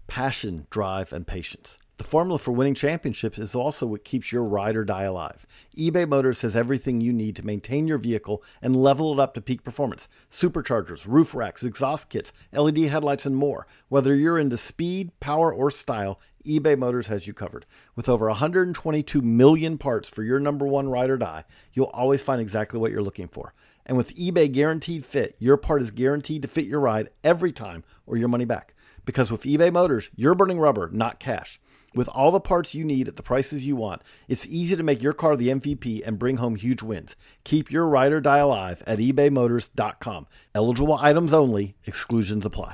passion, drive, and patience. The formula for winning championships is also what keeps your ride or die alive. eBay Motors has everything you need to maintain your vehicle and level it up to peak performance. Superchargers, roof racks, exhaust kits, LED headlights, and more. Whether you're into speed, power, or style, eBay Motors has you covered. With over 122 million parts for your number one ride or die, you'll always find exactly what you're looking for. And with eBay Guaranteed Fit, your part is guaranteed to fit your ride every time or your money back. Because with eBay Motors, you're burning rubber, not cash. With all the parts you need at the prices you want, it's easy to make your car the MVP and bring home huge wins. Keep your ride or die alive at ebaymotors.com. Eligible items only. Exclusions apply.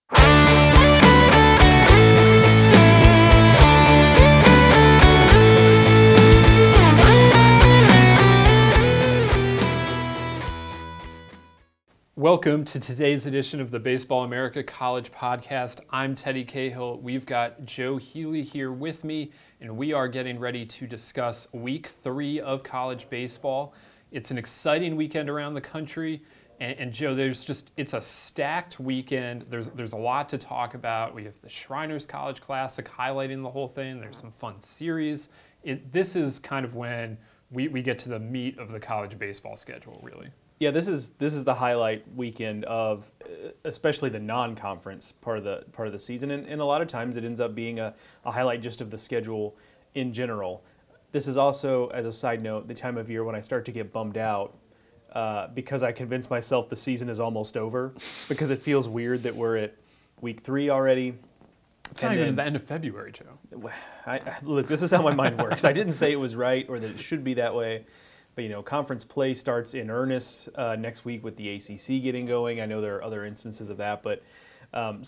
Welcome to today's edition of the Baseball America College Podcast. I'm Teddy Cahill. We've got Joe Healy here with me, and we are getting ready to discuss Week 3 of college baseball. It's an exciting weekend around the country, and Joe, it's a stacked weekend. There's a lot to talk about. We have the Shriners College Classic highlighting the whole thing. There's some fun series. This is kind of when we get to the meat of the college baseball schedule, really. Yeah, this is the highlight weekend of especially the non-conference part of the season, and a lot of times it ends up being a highlight just of the schedule in general. This is also, as a side note, the time of year when I start to get bummed out because I convince myself the season is almost over because it feels weird that we're at Week 3 already. It's not even the end of February, Joe. Look, this is how my mind works. I didn't say it was right or that it should be that way. But, conference play starts in earnest next week with the ACC getting going. I know there are other instances of that. But then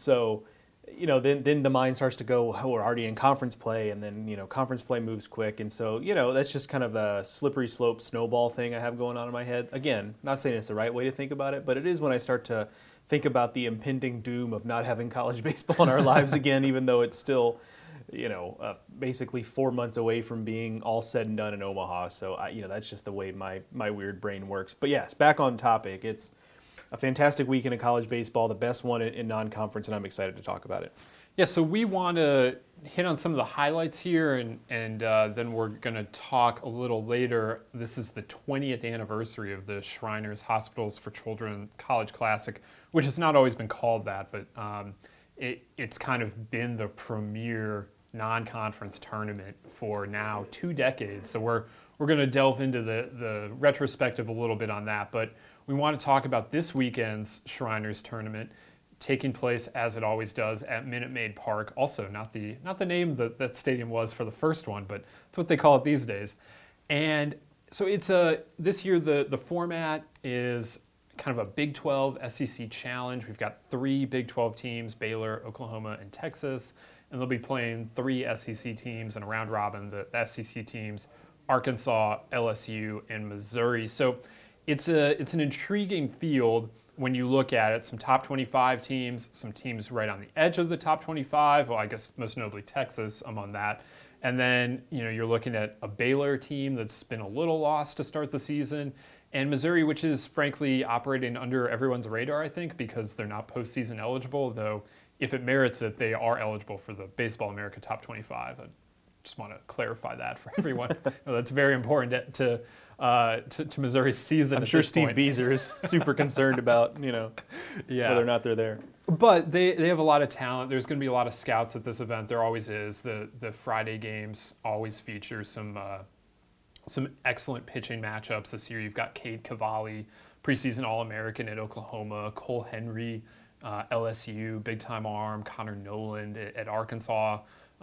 the mind starts to go, oh, we're already in conference play. And then, conference play moves quick. And so, that's just kind of a slippery slope snowball thing I have going on in my head. Again, not saying it's the right way to think about it, but it is when I start to think about the impending doom of not having college baseball in our lives again, even though it's still basically 4 months away from being all said and done in Omaha. So, that's just the way my weird brain works. But yes, back on topic. It's a fantastic weekend of college baseball, the best one in non-conference, and I'm excited to talk about it. Yeah, so we want to hit on some of the highlights here, and then we're going to talk a little later. This is the 20th anniversary of the Shriners Hospitals for Children College Classic, which has not always been called that, but it's kind of been the premier non-conference tournament for now 2 decades. So we're going to delve into the retrospective a little bit on that, but we want to talk about this weekend's Shriners tournament taking place as it always does at Minute Maid Park. Also, not the name that stadium was for the first one, but it's what they call it these days. And so it's this year the format is kind of a Big 12 SEC challenge. We've got 3 Big 12 teams, Baylor, Oklahoma, and Texas, and they'll be playing 3 SEC teams in a round robin, the SEC teams, Arkansas, LSU, and Missouri. So it's an intriguing field when you look at it. Some top 25 teams, some teams right on the edge of the top 25. Well, I guess most notably Texas among that. And then, you're looking at a Baylor team that's been a little lost to start the season, and Missouri, which is frankly operating under everyone's radar, I think, because they're not postseason eligible, though if it merits it, they are eligible for the Baseball America Top 25. I just want to clarify that for everyone. That's very important to Missouri's season. I'm sure Steve Beazer is super concerned about, whether or not they're there. But they have a lot of talent. There's going to be a lot of scouts at this event. There always is. The Friday games always feature some excellent pitching matchups. This year you've got Cade Cavalli, preseason All-American at Oklahoma, Cole Henry, LSU, big-time arm, Connor Noland at Arkansas,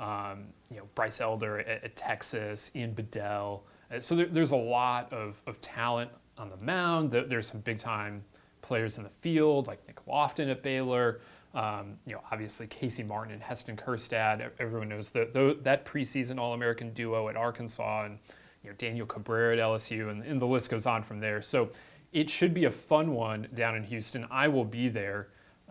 Bryce Elder at Texas, Ian Bedell. So there's a lot of talent on the mound. There's some big-time players in the field, like Nick Lofton at Baylor. Obviously Casey Martin and Heston Kjerstad. Everyone knows that preseason All-American duo at Arkansas, and Daniel Cabrera at LSU, and the list goes on from there. So it should be a fun one down in Houston. I will be there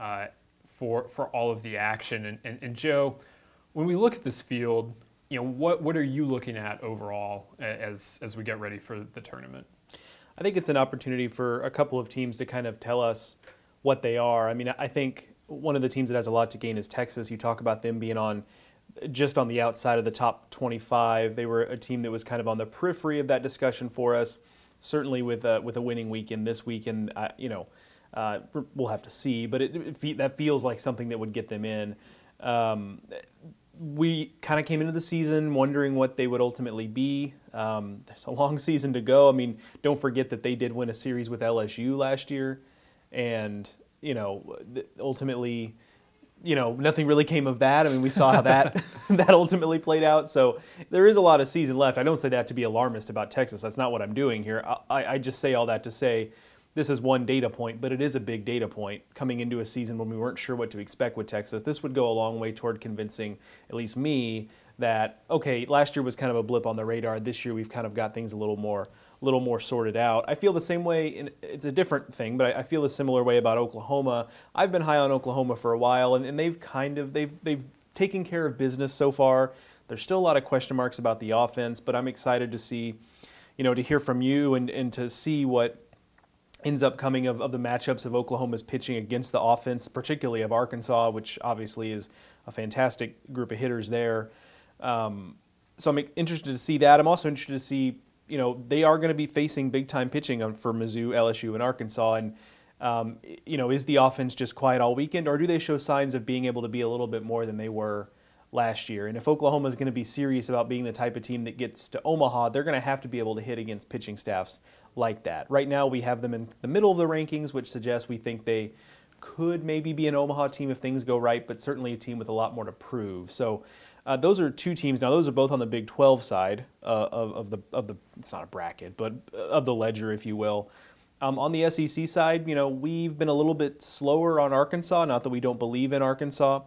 for all of the action. And Joe, when we look at this field, what are you looking at overall as we get ready for the tournament? I think it's an opportunity for a couple of teams to kind of tell us what they are. I mean, I think one of the teams that has a lot to gain is Texas. You talk about them being just on the outside of the top 25. They were a team that was kind of on the periphery of that discussion for us. Certainly with a winning weekend this weekend, we'll have to see. But that feels like something that would get them in. We kind of came into the season wondering what they would ultimately be. There's a long season to go. I mean, don't forget that they did win a series with LSU last year, and ultimately, nothing really came of that. I mean, we saw how that ultimately played out. So there is a lot of season left. I don't say that to be alarmist about Texas. That's not what I'm doing here. I just say all that to say this is one data point, but it is a big data point coming into a season when we weren't sure what to expect with Texas. This would go a long way toward convincing at least me that, okay, last year was kind of a blip on the radar. This year we've kind of got things a little more sorted out. I feel the same way, it's a different thing, but I feel a similar way about Oklahoma. I've been high on Oklahoma for a while, and they've taken care of business so far. There's still a lot of question marks about the offense, but I'm excited to see, to hear from you and to see what ends up coming of the matchups of Oklahoma's pitching against the offense, particularly of Arkansas, which obviously is a fantastic group of hitters there. So I'm interested to see that. I'm also interested to see, they are going to be facing big-time pitching for Mizzou, LSU, and Arkansas. And, is the offense just quiet all weekend, or do they show signs of being able to be a little bit more than they were last year? And if Oklahoma is going to be serious about being the type of team that gets to Omaha, they're going to have to be able to hit against pitching staffs like that. Right now we have them in the middle of the rankings, which suggests we think they could maybe be an Omaha team if things go right, but certainly a team with a lot more to prove. So those are two teams. Now those are both on the Big 12 side of the it's not a bracket, but of the ledger, if you will. On the SEC side, we've been a little bit slower on Arkansas. Not that we don't believe in Arkansas,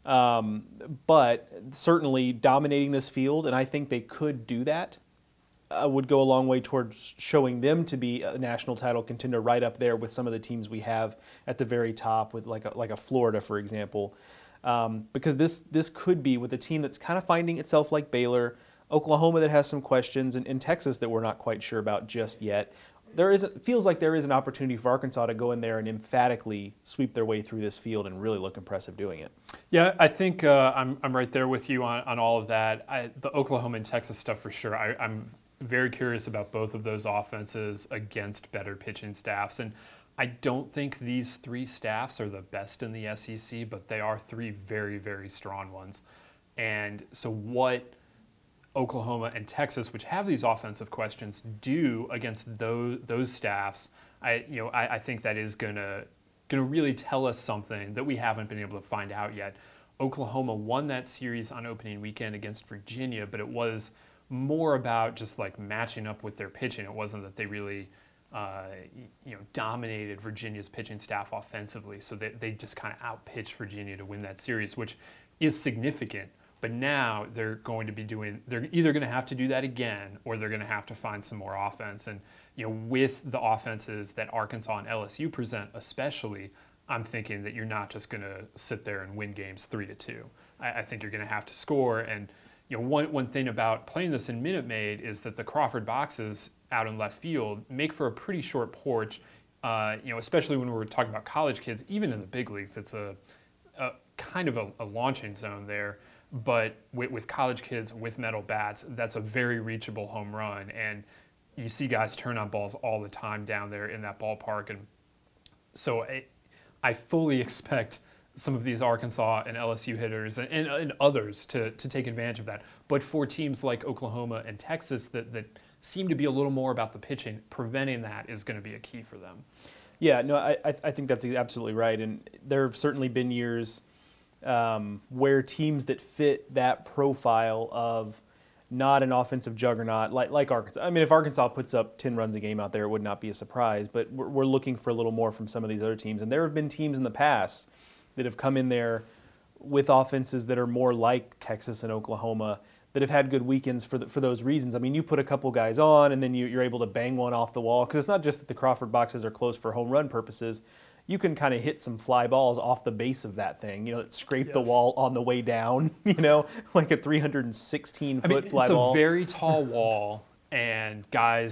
but certainly dominating this field, and I think they could do that. Would go a long way towards showing them to be a national title contender right up there with some of the teams we have at the very top, with like a Florida, for example. Because this could be with a team that's kind of finding itself like Baylor, Oklahoma that has some questions, and Texas that we're not quite sure about just yet. Feels like there is an opportunity for Arkansas to go in there and emphatically sweep their way through this field and really look impressive doing it. Yeah, I think I'm right there with you on all of that. The Oklahoma and Texas stuff for sure. I'm very curious about both of those offenses against better pitching staffs. And I don't think these three staffs are the best in the SEC, but they are three very, very strong ones. And so what Oklahoma and Texas, which have these offensive questions, do against those staffs, I think that is gonna really tell us something that we haven't been able to find out yet. Oklahoma won that series on opening weekend against Virginia, but it was more about just like matching up with their pitching. It wasn't that they really dominated Virginia's pitching staff offensively, so they just kind of outpitched Virginia to win that series, which is significant. But now they're either going to have to do that again, or they're going to have to find some more offense. And with the offenses that Arkansas and LSU present, especially, I'm thinking that you're not just going to sit there and win games 3-2. I think you're going to have to score. And one thing about playing this in Minute Maid is that the Crawford boxes out in left field make for a pretty short porch. Especially when we're talking about college kids, even in the big leagues, it's a kind of a launching zone there. But with college kids with metal bats, that's a very reachable home run. And you see guys turn on balls all the time down there in that ballpark. And so I fully expect some of these Arkansas and LSU hitters and others to take advantage of that. But for teams like Oklahoma and Texas that seem to be a little more about the pitching, preventing that is going to be a key for them. Yeah, no, I think that's absolutely right. And there have certainly been years where teams that fit that profile of not an offensive juggernaut like Arkansas. I mean, if Arkansas puts up 10 runs a game out there, it would not be a surprise. But we're looking for a little more from some of these other teams. And there have been teams in the past that have come in there with offenses that are more like Texas and Oklahoma that have had good weekends for those reasons. I mean, you put a couple guys on, and then you're able to bang one off the wall. Because it's not just that the Crawford boxes are closed for home run purposes. You can kind of hit some fly balls off the base of that thing, that scrape the wall on the way down, like a 316-foot fly ball. It's a very tall wall, and guys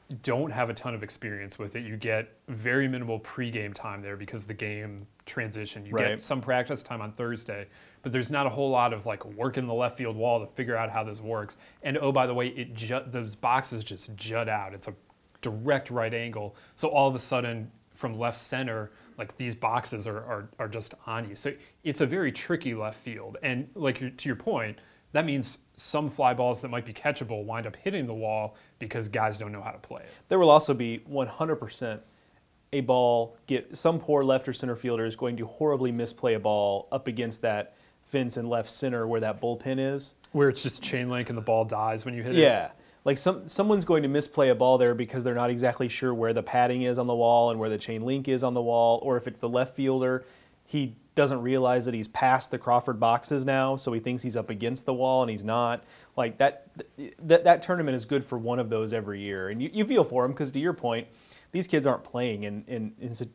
don't have a ton of experience with it. You get very minimal pregame time there because the game transition. You Right. get some practice time on Thursday, but there's not a whole lot of like work in the left field wall to figure out how this works. And oh, by the way, those boxes just jut out. It's a direct right angle. So all of a sudden, from left center, like these boxes are just on you. So it's a very tricky left field. And like to your point, that means some fly balls that might be catchable wind up hitting the wall because guys don't know how to play it. There will also be 100% a ball, some poor left or center fielder is going to horribly misplay a ball up against that fence in left center where that bullpen is. Where it's just chain link and the ball dies when you hit it. Yeah. Like someone's going to misplay a ball there because they're not exactly sure where the padding is on the wall and where the chain link is on the wall, or if it's the left fielder, he doesn't realize that he's past the Crawford boxes now, so he thinks he's up against the wall and he's not. Like that tournament is good for one of those every year, and you feel for him because, to your point, these kids aren't playing in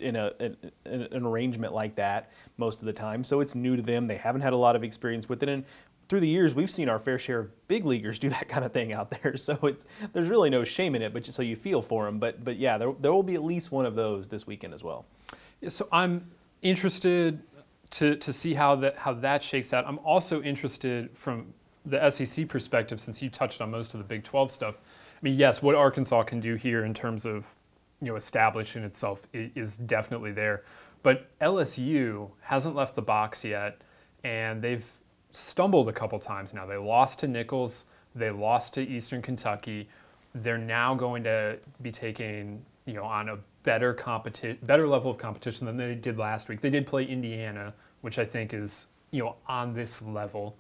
an arrangement like that most of the time, so it's new to them. They haven't had a lot of experience with it, and through the years, we've seen our fair share of big leaguers do that kind of thing out there. So there's really no shame in it, but just so you feel for them. But yeah, there will be at least one of those this weekend as well. Yeah, so I'm interested to see how that shakes out. I'm also interested from the SEC perspective, since you touched on most of the Big 12 stuff. I mean, yes, what Arkansas can do here in terms of establishing itself is definitely there, but LSU hasn't left the box yet, and they've stumbled a couple times now. They lost to Nichols. They lost to Eastern Kentucky. They're now going to be taking, on a better level of competition than they did last week. They did play Indiana, which I think is, on this level,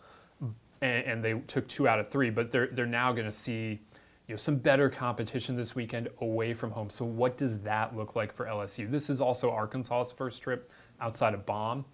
and they took 2 out of 3. But they're now going to see, some better competition this weekend away from home. So what does that look like for LSU? This is also Arkansas's first trip outside of Baum.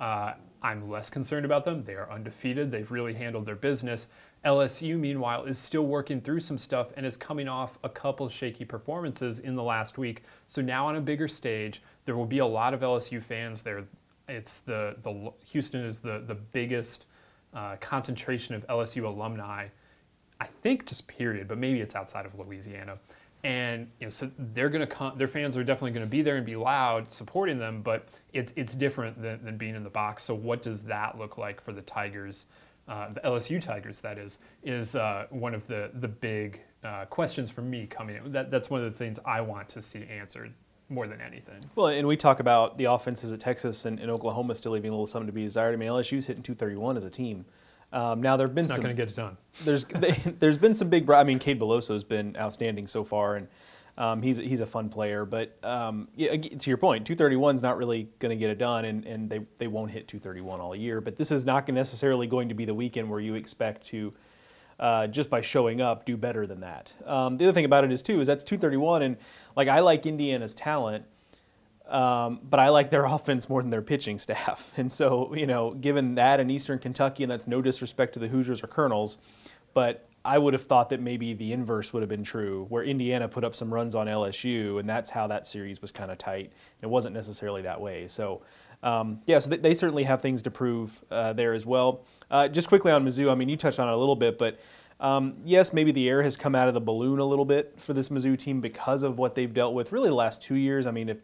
I'm less concerned about them. They are undefeated. They've really handled their business. LSU, meanwhile, is still working through some stuff and is coming off a couple shaky performances in the last week. So now on a bigger stage, there will be a lot of LSU fans there. It's the Houston is the biggest concentration of LSU alumni, I think, just period, but maybe it's outside of Louisiana. And so they're going to come. Their fans are definitely going to be there and be loud, supporting them. But it's different than being in the box. So what does that look like for the Tigers, the LSU Tigers? That is one of the big questions for me coming in. That's one of the things I want to see answered more than anything. Well, and we talk about the offenses at Texas and Oklahoma still leaving a little something to be desired. I mean, LSU's hitting 231 as a team. Now there have been it's not going to get it done. There's been some big. I mean, Cade Beloso's been outstanding so far, and he's a fun player. But yeah, to your point, 231 is not really going to get it done, and they won't hit 231 all year. But this is not necessarily going to be the weekend where you expect to just by showing up do better than that. The other thing about it is that's 231, and like I like Indiana's talent. But I like their offense more than their pitching staff. And so, given that and Eastern Kentucky, and that's no disrespect to the Hoosiers or Colonels, but I would have thought that maybe the inverse would have been true, where Indiana put up some runs on LSU, and that's how that series was kind of tight. It wasn't necessarily that way. So, so they certainly have things to prove there as well. Just quickly on Mizzou, I mean, you touched on it a little bit, but yes, maybe the air has come out of the balloon a little bit for this Mizzou team because of what they've dealt with really the last 2 years. I mean,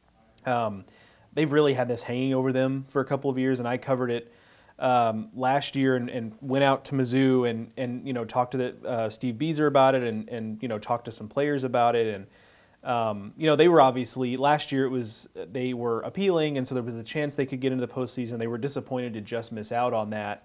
they've really had this hanging over them for a couple of years, and I covered it last year and went out to Mizzou and talked to Steve Beazer about it and talked to some players about it. And they were obviously, last year they were appealing, and so there was a chance they could get into the postseason. They were disappointed to just miss out on that.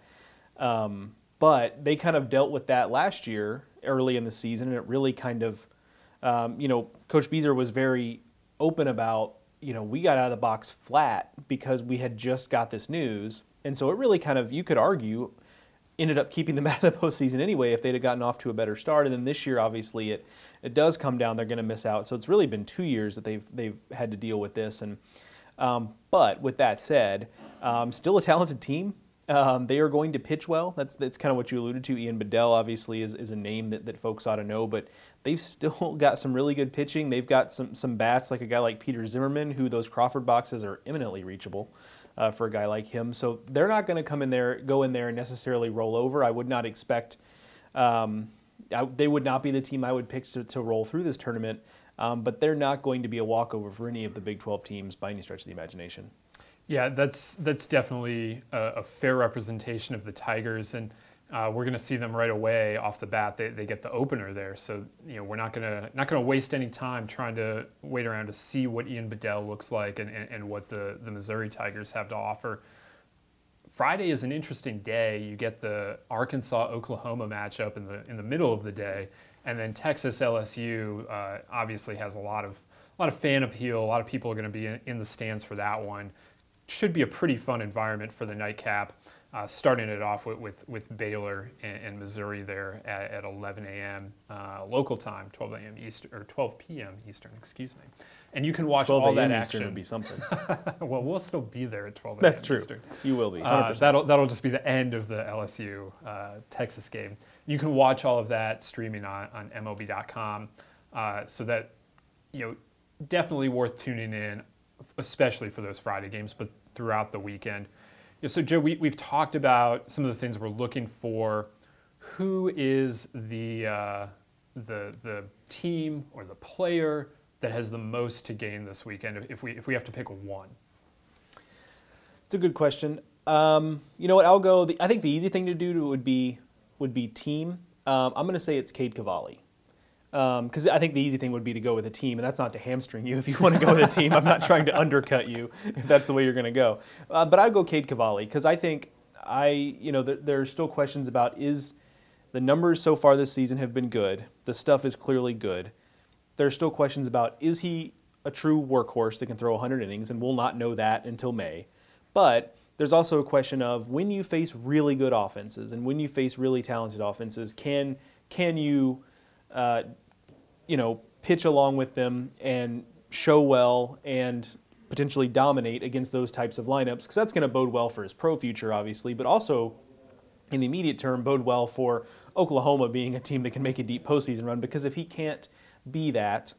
But they kind of dealt with that last year early in the season, and it really kind of, Coach Beazer was very open about, we got out of the box flat because we had just got this news. And so it really kind of, you could argue, ended up keeping them out of the postseason anyway if they'd have gotten off to a better start. And then this year, obviously, it does come down. They're going to miss out. So it's really been 2 years that they've had to deal with this. And but with that said, still a talented team. They are going to pitch well. That's kind of what you alluded to. Ian Bedell, obviously, is a name that folks ought to know. But they've still got some really good pitching. They've got some bats like a guy like Peter Zimmerman, who those Crawford boxes are eminently reachable for a guy like him. So they're not going to go in there and necessarily roll over. I would not expect, they would not be the team I would pick to roll through this tournament, but they're not going to be a walkover for any of the Big 12 teams by any stretch of the imagination. Yeah, that's definitely a fair representation of the Tigers, and we're going to see them right away off the bat. They get the opener there, so we're not gonna waste any time trying to wait around to see what Ian Bedell looks like and what the Missouri Tigers have to offer. Friday is an interesting day. You get the Arkansas-Oklahoma matchup in the middle of the day, and then Texas-LSU obviously has a lot of fan appeal. A lot of people are going to be in the stands for that one. Should be a pretty fun environment for the nightcap. Starting it off with Baylor and Missouri there at 11 a.m. Local time, 12 a.m. Eastern or 12 p.m. Eastern, excuse me. And you can watch all that action. Eastern would be something. Well, we'll still be there at 12 a.m. That's true. Eastern. You will be. That'll just be the end of the LSU Texas game. You can watch all of that streaming on MLB.com. So that definitely worth tuning in, especially for those Friday games, but throughout the weekend. So Joe, we've talked about some of the things we're looking for. Who is the team or the player that has the most to gain this weekend if we have to pick one? It's a good question. You know what? I'll go. I think the easy thing to do would be team. I'm going to say it's Cade Cavalli. Because I think the easy thing would be to go with a team, and that's not to hamstring you if you want to go with a team. I'm not trying to undercut you if that's the way you're going to go. But I'd go Cade Cavalli because I think there are still questions about is the numbers so far this season have been good. The stuff is clearly good. There are still questions about is he a true workhorse that can throw 100 innings, and we'll not know that until May. But there's also a question of when you face really good offenses and when you face really talented offenses, can you pitch along with them and show well and potentially dominate against those types of lineups, because that's going to bode well for his pro future, obviously, but also in the immediate term bode well for Oklahoma being a team that can make a deep postseason run, because if he can't be that,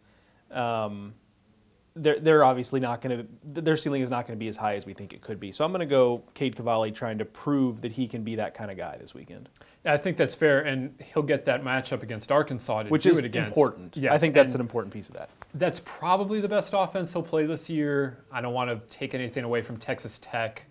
they're obviously not going to, their ceiling is not going to be as high as we think it could be. So I'm going to go Cade Cavalli trying to prove that he can be that kind of guy this weekend. I think that's fair, and he'll get that matchup against Arkansas to which do is it against. Important. Yes, I think that's an important piece of that. That's probably the best offense he'll play this year. I don't want to take anything away from Texas Tech,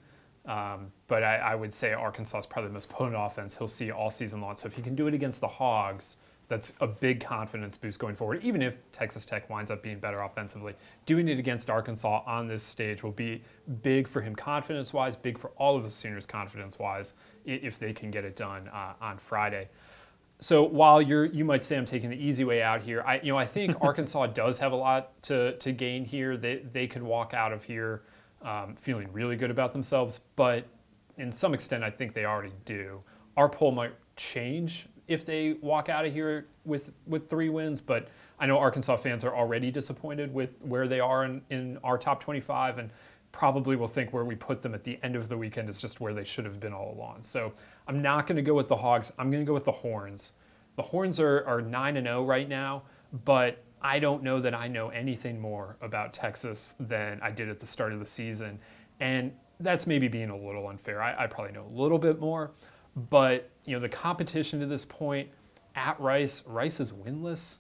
but I would say Arkansas is probably the most potent offense he'll see all season long. So if he can do it against the Hogs, that's a big confidence boost going forward. Even if Texas Tech winds up being better offensively, doing it against Arkansas on this stage will be big for him confidence-wise, big for all of the Sooners confidence-wise, if they can get it done on Friday. So while you might say I'm taking the easy way out here, I think Arkansas does have a lot to gain here. They could walk out of here feeling really good about themselves, but in some extent, I think they already do. Our poll might change if they walk out of here with 3 wins, but I know Arkansas fans are already disappointed with where they are in our top 25, and probably will think where we put them at the end of the weekend is just where they should have been all along. So I'm not going to go with the Hogs. I'm going to go with the Horns. The Horns are 9-0 right now, but I don't know that I know anything more about Texas than I did at the start of the season, and that's maybe being a little unfair. I probably know a little bit more, but the competition to this point at Rice is winless.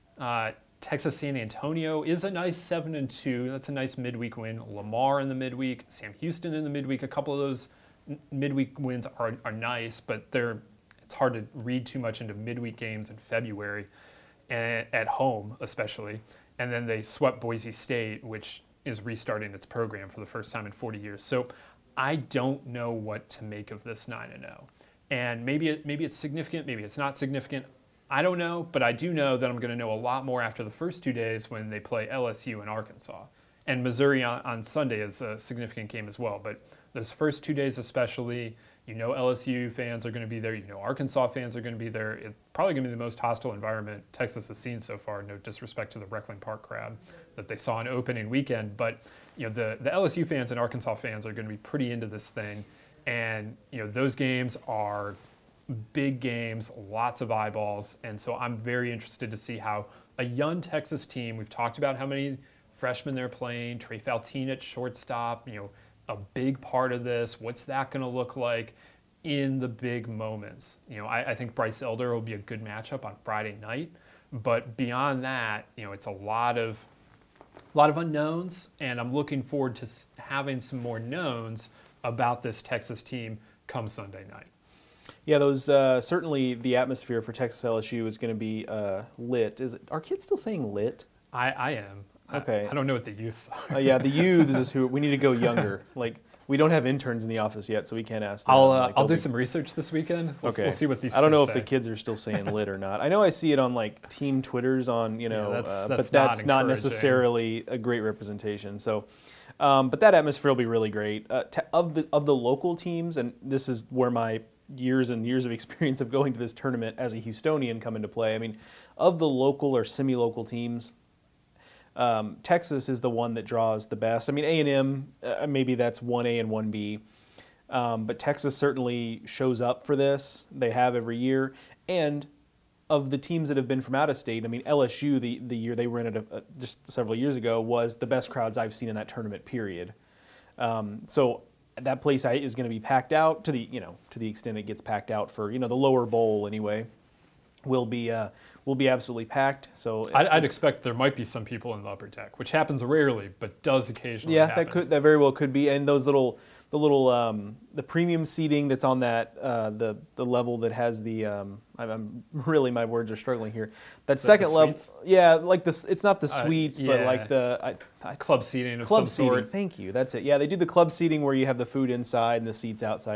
Texas San Antonio is a nice 7-2. That's a nice midweek win. Lamar in the midweek, Sam Houston in the midweek. A couple of those midweek wins are nice, but it's hard to read too much into midweek games in February, and at home especially. And then they swept Boise State, which is restarting its program for the first time in 40 years. So I don't know what to make of this 9-0. And maybe it's significant, maybe it's not significant. I don't know, but I do know that I'm going to know a lot more after the first 2 days when they play LSU and Arkansas. And Missouri on Sunday is a significant game as well. But those first 2 days especially, LSU fans are going to be there. Arkansas fans are going to be there. It's probably going to be the most hostile environment Texas has seen so far. No disrespect to the Reckling Park crowd that they saw on opening weekend. But, the LSU fans and Arkansas fans are going to be pretty into this thing. And, those games are big games, lots of eyeballs. And so I'm very interested to see how a young Texas team, we've talked about how many freshmen they're playing, Trey Faltine at shortstop, a big part of this. What's that going to look like? in the big moments. I think Bryce Elder will be a good matchup on Friday night, but beyond that, it's a lot of unknowns, and I'm looking forward to having some more knowns about this Texas team come Sunday night. Yeah, those certainly the atmosphere for Texas LSU is going to be lit. Are kids still saying lit? I am. Okay. I don't know what the youths are. Yeah, the youths is who we need to go younger. Like, we don't have interns in the office yet, so we can't ask them. I'll do some research this weekend. We'll see what these kids say. I don't know if the kids are still saying lit or not. I know I see it on like team Twitters on, but that's not necessarily a great representation. So, but that atmosphere will be really great. Of the local teams, and this is where my years and years of experience of going to this tournament as a Houstonian come into play. I mean, of the local or semi-local teams, Texas is the one that draws the best. I mean, A&M, maybe that's 1A and 1B, but Texas certainly shows up for this. They have every year. And of the teams that have been from out of state, I mean, LSU, the year they rented just several years ago, was the best crowds I've seen in that tournament, period. So that place is going to be packed out to the extent it gets packed out for, the lower bowl anyway, will be absolutely packed. So I'd expect there might be some people in the upper deck, which happens rarely, but does occasionally happen. That very well could be. And those the premium seating that's on that the level that has the I'm really, my words are struggling here. That second level, yeah, like this. It's not the suites, but like the club seating of some sort. Thank you. That's it. Yeah, they do the club seating where you have the food inside and the seats outside.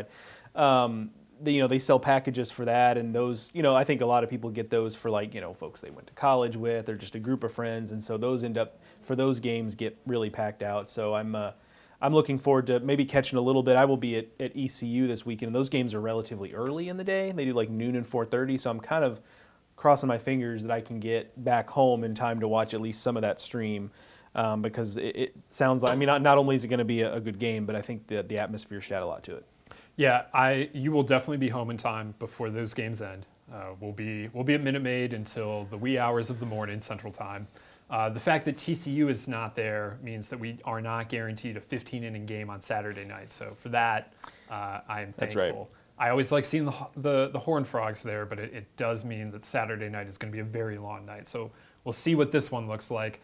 They sell packages for that, and those, I think a lot of people get those for folks they went to college with or just a group of friends, and so those end up for those games get really packed out. So I'm looking forward to maybe catching a little bit. I will be at ECU this weekend, and those games are relatively early in the day. They do like noon and 4:30, so I'm kind of crossing my fingers that I can get back home in time to watch at least some of that stream, because it sounds like, not only is it going to be a good game, but I think the atmosphere should add a lot to it. Yeah, you will definitely be home in time before those games end. We'll be at Minute Maid until the wee hours of the morning Central Time. The fact that TCU is not there means that we are not guaranteed a 15-inning game on Saturday night. So for that, I am thankful. That's right. I always like seeing the Horned Frogs there, but it does mean that Saturday night is going to be a very long night. So we'll see what this one looks like.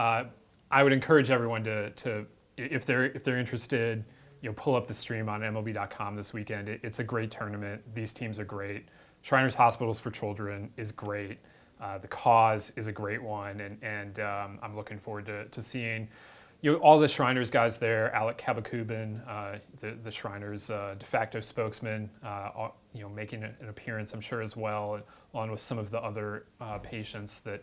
I would encourage everyone to if they're interested, pull up the stream on MLB.com this weekend. It's a great tournament. These teams are great. Shriners Hospitals for Children is great. The Cause is a great one, and I'm looking forward to seeing all the Shriners guys there. Alec Kabakubin, the Shriners de facto spokesman, making an appearance, I'm sure, as well, along with some of the other patients that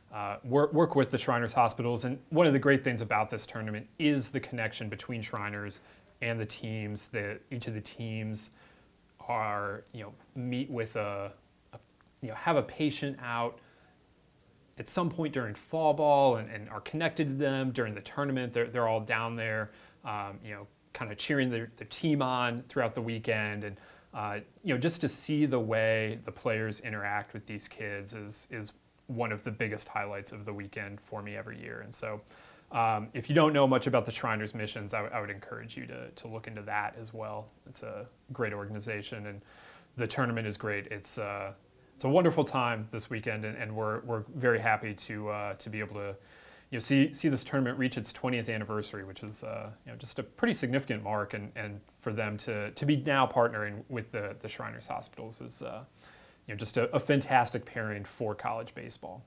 work with the Shriners Hospitals. And one of the great things about this tournament is the connection between Shriners and the teams. That each of the teams are meet with have a patient out at some point during fall ball and are connected to them during the tournament. They're all down there, kind of cheering their team on throughout the weekend. And, just to see the way the players interact with these kids is one of the biggest highlights of the weekend for me every year. And so if you don't know much about the Shriners missions, I would encourage you to look into that as well. It's a great organization, and the tournament is great. It's a wonderful time this weekend, and we're very happy to be able to see this tournament reach its 20th anniversary, which is just a pretty significant mark, and for them to be now partnering with the Shriners Hospitals is just a fantastic pairing for college baseball.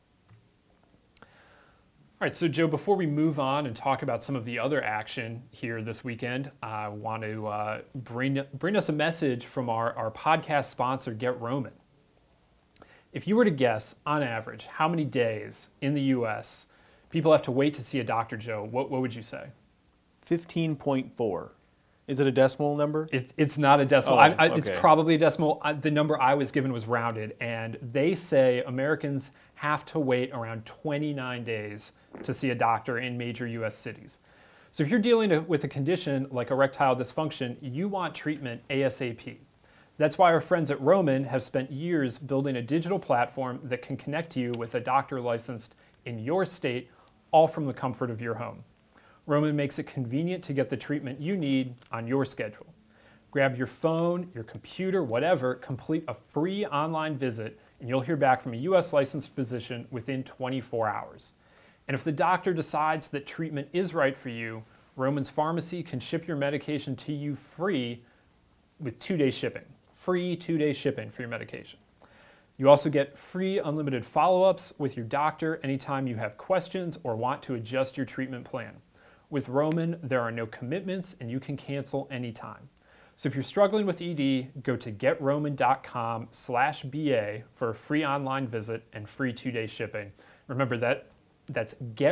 All right, so Joe, before we move on and talk about some of the other action here this weekend, I want to bring us a message from our podcast sponsor, Get Roman. If you were to guess, on average, how many days in the U.S. people have to wait to see a doctor, Joe, what would you say? 15.4. Is it a decimal number? It's not a decimal. Okay. It's probably a decimal. The number I was given was rounded, and they say Americans have to wait around 29 days to see a doctor in major U.S. cities. So if you're dealing with a condition like erectile dysfunction, you want treatment ASAP. That's why our friends at Roman have spent years building a digital platform that can connect you with a doctor licensed in your state, all from the comfort of your home. Roman makes it convenient to get the treatment you need on your schedule. Grab your phone, your computer, whatever, complete a free online visit, and you'll hear back from a U.S. licensed physician within 24 hours. And if the doctor decides that treatment is right for you, Roman's Pharmacy can ship your medication to you free with 2-day shipping. Free 2-day shipping for your medication. You also get free unlimited follow-ups with your doctor anytime you have questions or want to adjust your treatment plan. With Roman, there are no commitments and you can cancel anytime. So if you're struggling with ED, go to getroman.com/BA for a free online visit and free 2-day shipping. Remember that's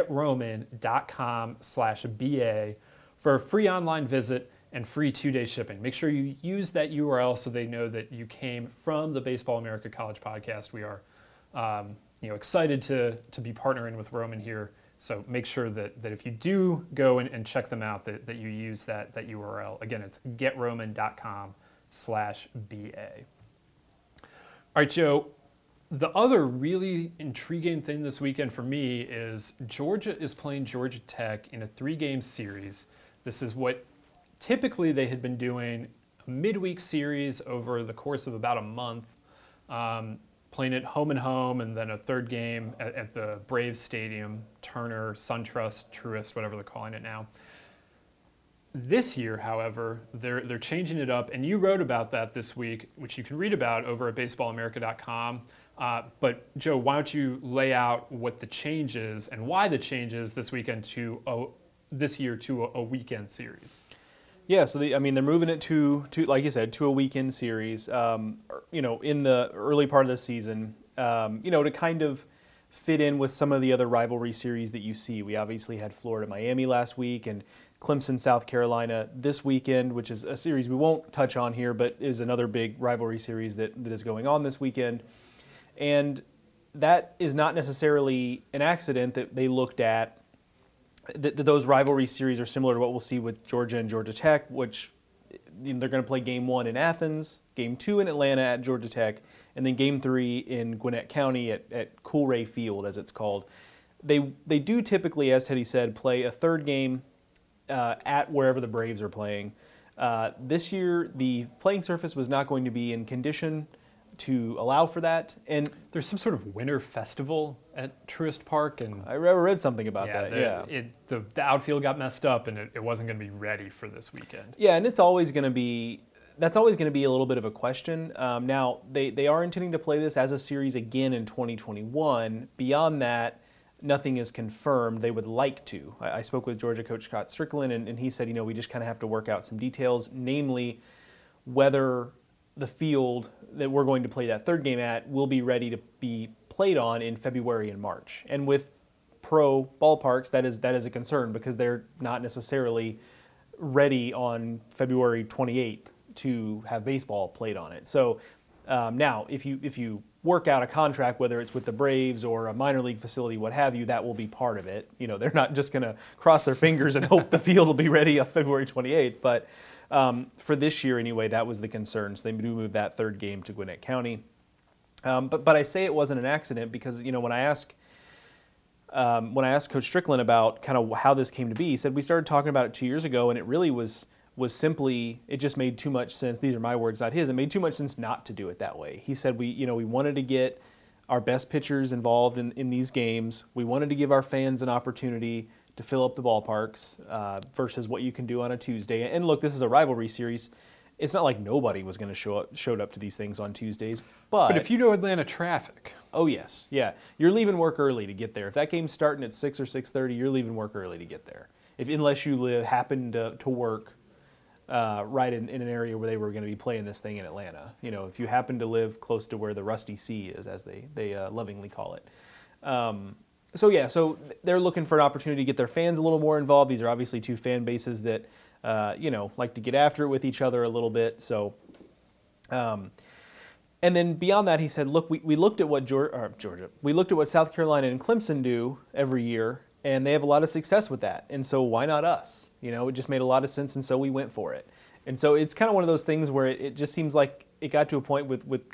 getroman.com/BA for a free online visit and free 2-day shipping. Make sure you use that URL so they know that you came from the Baseball America College podcast. We are excited to be partnering with Roman here. So make sure that if you do go and check them out, that you use that URL. Again, it's getroman.com/BA. All right, Joe, the other really intriguing thing this weekend for me is Georgia is playing Georgia Tech in a 3-game series. This is what typically they had been doing, a midweek series over the course of about a month, playing it home and home, and then a third game at the Braves Stadium, Turner, SunTrust, Truist, whatever they're calling it now. This year, however, they're changing it up, and you wrote about that this week, which you can read about over at baseballamerica.com. But Joe, why don't you lay out what the change is and why the change is this weekend this year to a weekend series? Yeah, so they're moving it to like you said, to a weekend series. In the early part of the season, to kind of fit in with some of the other rivalry series that you see. We obviously had Florida Miami last week and Clemson South Carolina this weekend, which is a series we won't touch on here, but is another big rivalry series that is going on this weekend. And that is not necessarily an accident that they looked at. Those rivalry series are similar to what we'll see with Georgia and Georgia Tech, which they're going to play Game 1 in Athens, Game 2 in Atlanta at Georgia Tech, and then Game 3 in Gwinnett County at Coolray Field, as it's called. They do typically, as Teddy said, play a third game at wherever the Braves are playing. This year, the playing surface was not going to be in condition to allow for that, and there's some sort of winter festival at Truist Park, and I read something about that. The outfield got messed up, and it wasn't going to be ready for this weekend. Yeah, and that's always going to be a little bit of a question. Now they are intending to play this as a series again in 2021. Beyond that, nothing is confirmed. They would like to. I spoke with Georgia coach Scott Strickland, and he said, we just kind of have to work out some details, namely whether the field that we're going to play that third game at will be ready to be played on in February and March. And with pro ballparks, that is a concern because they're not necessarily ready on February 28th to have baseball played on it. So now, if you work out a contract, whether it's with the Braves or a minor league facility, what have you, that will be part of it. They're not just going to cross their fingers and hope the field will be ready on February 28th, but for this year, anyway, that was the concern. So they do move that third game to Gwinnett County. But I say it wasn't an accident because when I asked Coach Strickland about kind of how this came to be, he said we started talking about it 2 years ago, and it really was simply it just made too much sense. These are my words, not his. It made too much sense not to do it that way. He said we wanted to get our best pitchers involved in these games. We wanted to give our fans an opportunity to fill up the ballparks versus what you can do on a Tuesday. And look, this is a rivalry series. It's not like nobody was going to showed up to these things on Tuesdays. But if you know Atlanta traffic. Oh, yes. Yeah. You're leaving work early to get there. If that game's starting at 6 or 6:30, you're leaving work early to get there. Unless you happen to work right in an area where they were going to be playing this thing in Atlanta. If you happen to live close to where the Rusty Sea is, as they lovingly call it. So they're looking for an opportunity to get their fans a little more involved. These are obviously two fan bases that, like to get after it with each other a little bit. So, and then beyond that, he said, look, we looked at what Georgia, we looked at what South Carolina and Clemson do every year, and they have a lot of success with that. And so why not us? It just made a lot of sense, and so we went for it. And so it's kind of one of those things where it just seems like it got to a point with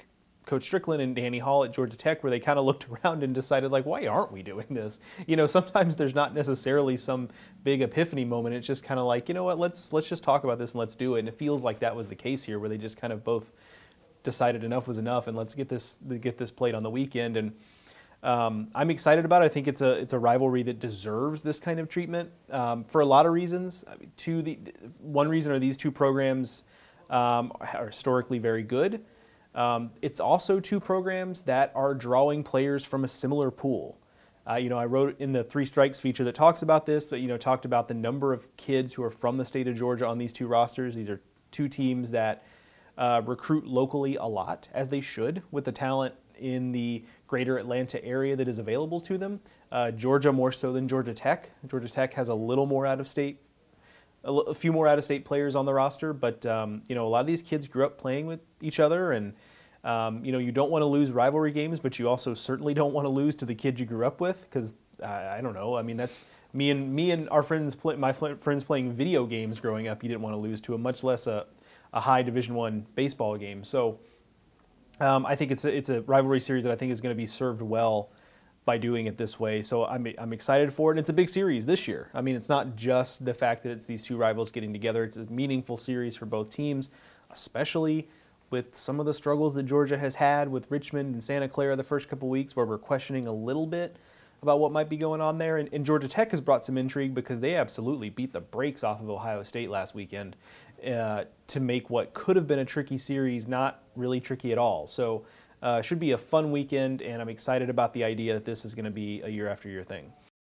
Coach Strickland and Danny Hall at Georgia Tech, where they kind of looked around and decided, like, why aren't we doing this? Sometimes there's not necessarily some big epiphany moment. It's just kind of like, you know what, let's just talk about this and let's do it. And it feels like that was the case here, where they just kind of both decided enough was enough, and let's get this played on the weekend. And I'm excited about it. I think it's a rivalry that deserves this kind of treatment for a lot of reasons. One reason are these two programs are historically very good. It's also two programs that are drawing players from a similar pool. I wrote in the Three Strikes feature that talks about this, that talked about the number of kids who are from the state of Georgia on these two rosters. These are two teams that recruit locally a lot, as they should, with the talent in the greater Atlanta area that is available to them. Georgia more so than Georgia Tech. Georgia Tech has a few more out-of-state players on the roster, but a lot of these kids grew up playing with each other, and you don't want to lose rivalry games, but you also certainly don't want to lose to the kids you grew up with, because I don't know. I mean, that's me and our friends, my friends playing video games growing up. You didn't want to lose to much less a high Division I baseball game. So I think it's a rivalry series that I think is going to be served well by doing it this way. So I'm excited for it. And it's a big series this year. I mean, it's not just the fact that it's these two rivals getting together. It's a meaningful series for both teams, especially with some of the struggles that Georgia has had with Richmond and Santa Clara the first couple weeks, where we're questioning a little bit about what might be going on there. And Georgia Tech has brought some intrigue because they absolutely beat the brakes off of Ohio State last weekend to make what could have been a tricky series not really tricky at all. So it should be a fun weekend, and I'm excited about the idea that this is going to be a year-after-year thing.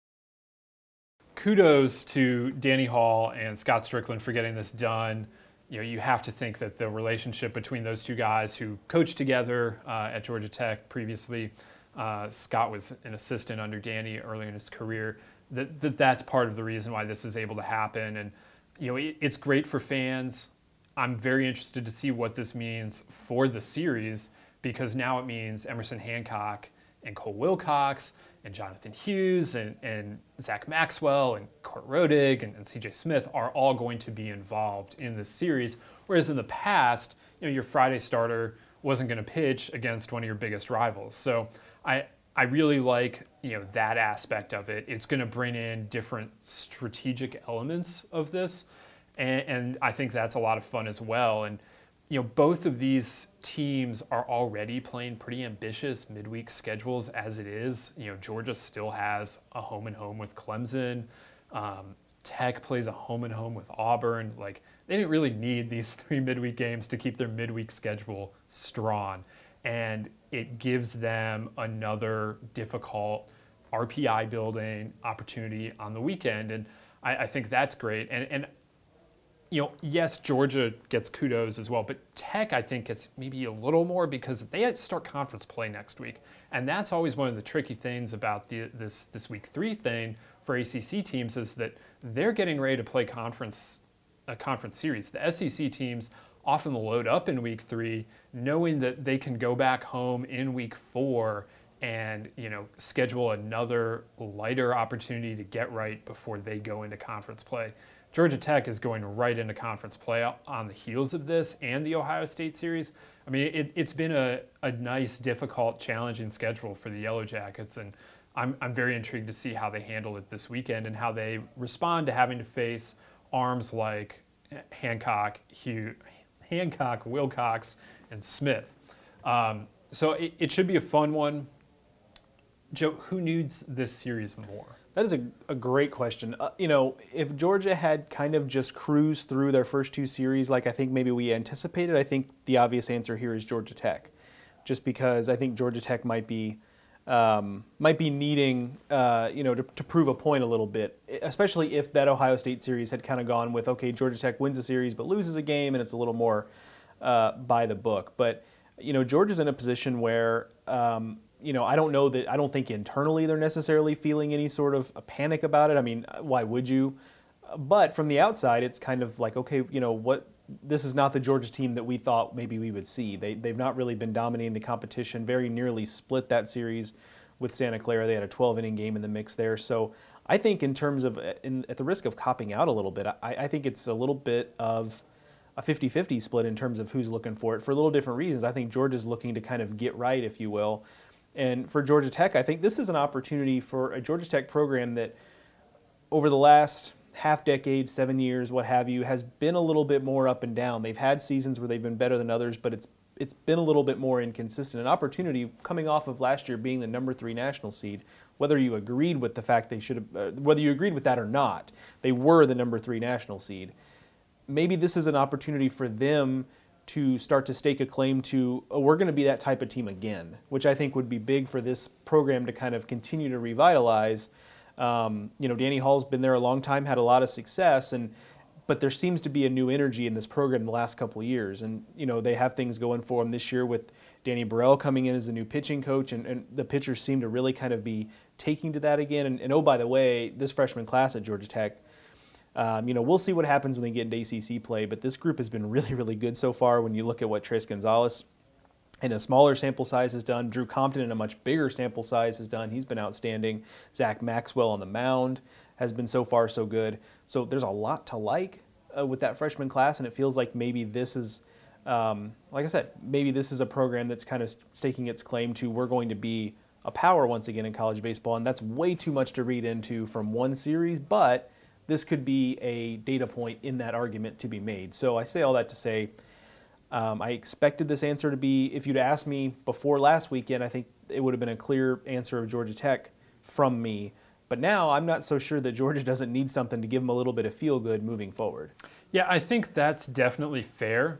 Kudos to Danny Hall and Scott Strickland for getting this done. You have to think that the relationship between those two guys who coached together at Georgia Tech previously, Scott was an assistant under Danny early in his career, that's part of the reason why this is able to happen. And it's great for fans. I'm very interested to see what this means for the series, because now it means Emerson Hancock and Cole Wilcox and Jonathan Hughes and Zach Maxwell and Court Rodig and CJ Smith are all going to be involved in this series. Whereas in the past, your Friday starter wasn't going to pitch against one of your biggest rivals. So I really like that aspect of it. It's going to bring in different strategic elements of this, and I think that's a lot of fun as well. And both of these teams are already playing pretty ambitious midweek schedules as it is. Georgia still has a home and home with Clemson. Tech plays a home and home with Auburn. Like, they didn't really need these 3 midweek games to keep their midweek schedule strong. And it gives them another difficult RPI building opportunity on the weekend. And I think that's great. And yes, Georgia gets kudos as well, but Tech, I think, gets maybe a little more because they start conference play next week. And that's always one of the tricky things about this week 3 thing for ACC teams, is that they're getting ready to play a conference series. The SEC teams often load up in week 3, knowing that they can go back home in week 4 and schedule another lighter opportunity to get right before they go into conference play. Georgia Tech is going right into conference play on the heels of this and the Ohio State series. I mean, it's been a nice, difficult, challenging schedule for the Yellow Jackets, and I'm very intrigued to see how they handle it this weekend and how they respond to having to face arms like Hancock, Wilcox, and Smith. So it should be a fun one. Joe, who needs this series more? That is a great question. If Georgia had kind of just cruised through their first 2 series like I think maybe we anticipated, I think the obvious answer here is Georgia Tech. Just because I think Georgia Tech might be needing to prove a point a little bit, especially if that Ohio State series had kind of gone with, okay, Georgia Tech wins a series but loses a game, and it's a little more by the book. But Georgia's in a position where I don't think internally they're necessarily feeling any sort of a panic about it. I mean, why would you? But from the outside, it's kind of like, okay, this is not the Georgia team that we thought maybe we would see. They've not really been dominating the competition, very nearly split that series with Santa Clara. They had a 12-inning game in the mix there. So I think in terms of, at the risk of copping out a little bit, I think it's a little bit of a 50-50 split in terms of who's looking for it for a little different reasons. I think Georgia's looking to kind of get right, if you will. And for Georgia Tech, I think this is an opportunity for a Georgia Tech program that over the last half decade, 7 years, what have you, has been a little bit more up and down. They've had seasons where they've been better than others, but it's been a little bit more inconsistent. An opportunity coming off of last year being the number 3 national seed, whether you agreed with the fact they should have, whether you agreed with that or not, they were the number 3 national seed. Maybe this is an opportunity for them to start to stake a claim to, oh, we're going to be that type of team again, which I think would be big for this program to kind of continue to revitalize. Danny Hall's been there a long time, had a lot of success, but there seems to be a new energy in this program in the last couple of years. And, they have things going for them this year with Danny Burrell coming in as the new pitching coach, and the pitchers seem to really kind of be taking to that again. And oh, by the way, this freshman class at Georgia Tech, we'll see what happens when they get into ACC play, but this group has been really, really good so far when you look at what Tres Gonzalez in a smaller sample size has done. Drew Compton in a much bigger sample size has done. He's been outstanding. Zach Maxwell on the mound has been so far so good. So there's a lot to like with that freshman class, and it feels like maybe this is, like I said, maybe this is a program that's kind of staking its claim to we're going to be a power once again in college baseball, and that's way too much to read into from one series, but this could be a data point in that argument to be made. So I say all that to say I expected this answer to be, if you'd asked me before last weekend, I think it would have been a clear answer of Georgia Tech from me. But now I'm not so sure that Georgia doesn't need something to give them a little bit of feel-good moving forward. Yeah, I think that's definitely fair.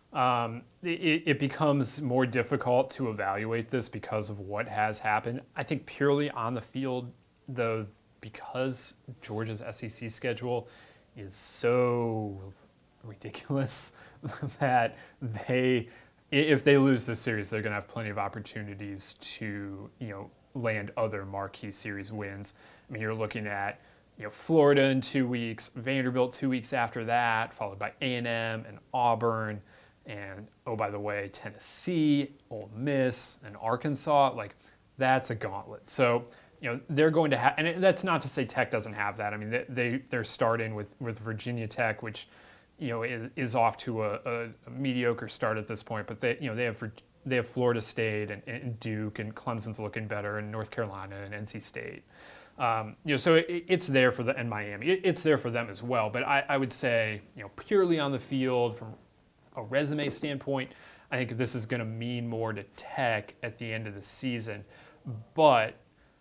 It becomes more difficult to evaluate this because of what has happened. I think purely on the field, though, because Georgia's SEC schedule is so ridiculous that if they lose this series, they're going to have plenty of opportunities to, land other marquee series wins. I mean, you're looking at, Florida in 2 weeks, Vanderbilt 2 weeks after that, followed by A&M and Auburn, and, oh, by the way, Tennessee, Ole Miss, and Arkansas. Like, that's a gauntlet. So, they're going to have, and that's not to say Tech doesn't have that. I mean, they're starting with Virginia Tech, which, is off to a mediocre start at this point. But they have Florida State and Duke, and Clemson's looking better, and North Carolina and NC State. So it's there for and Miami. It's there for them as well. But I would say, purely on the field from a resume standpoint, I think this is going to mean more to Tech at the end of the season. But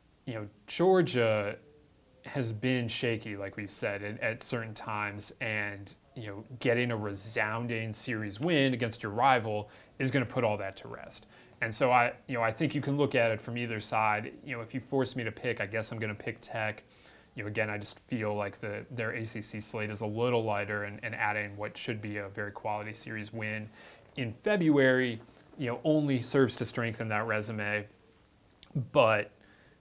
Georgia has been shaky, like we've said, at certain times, and getting a resounding series win against your rival is going to put all that to rest. And so I think you can look at it from either side. If you force me to pick, I guess I'm going to pick Tech. Again, I just feel like their ACC slate is a little lighter, and adding what should be a very quality series win in February, only serves to strengthen that resume. But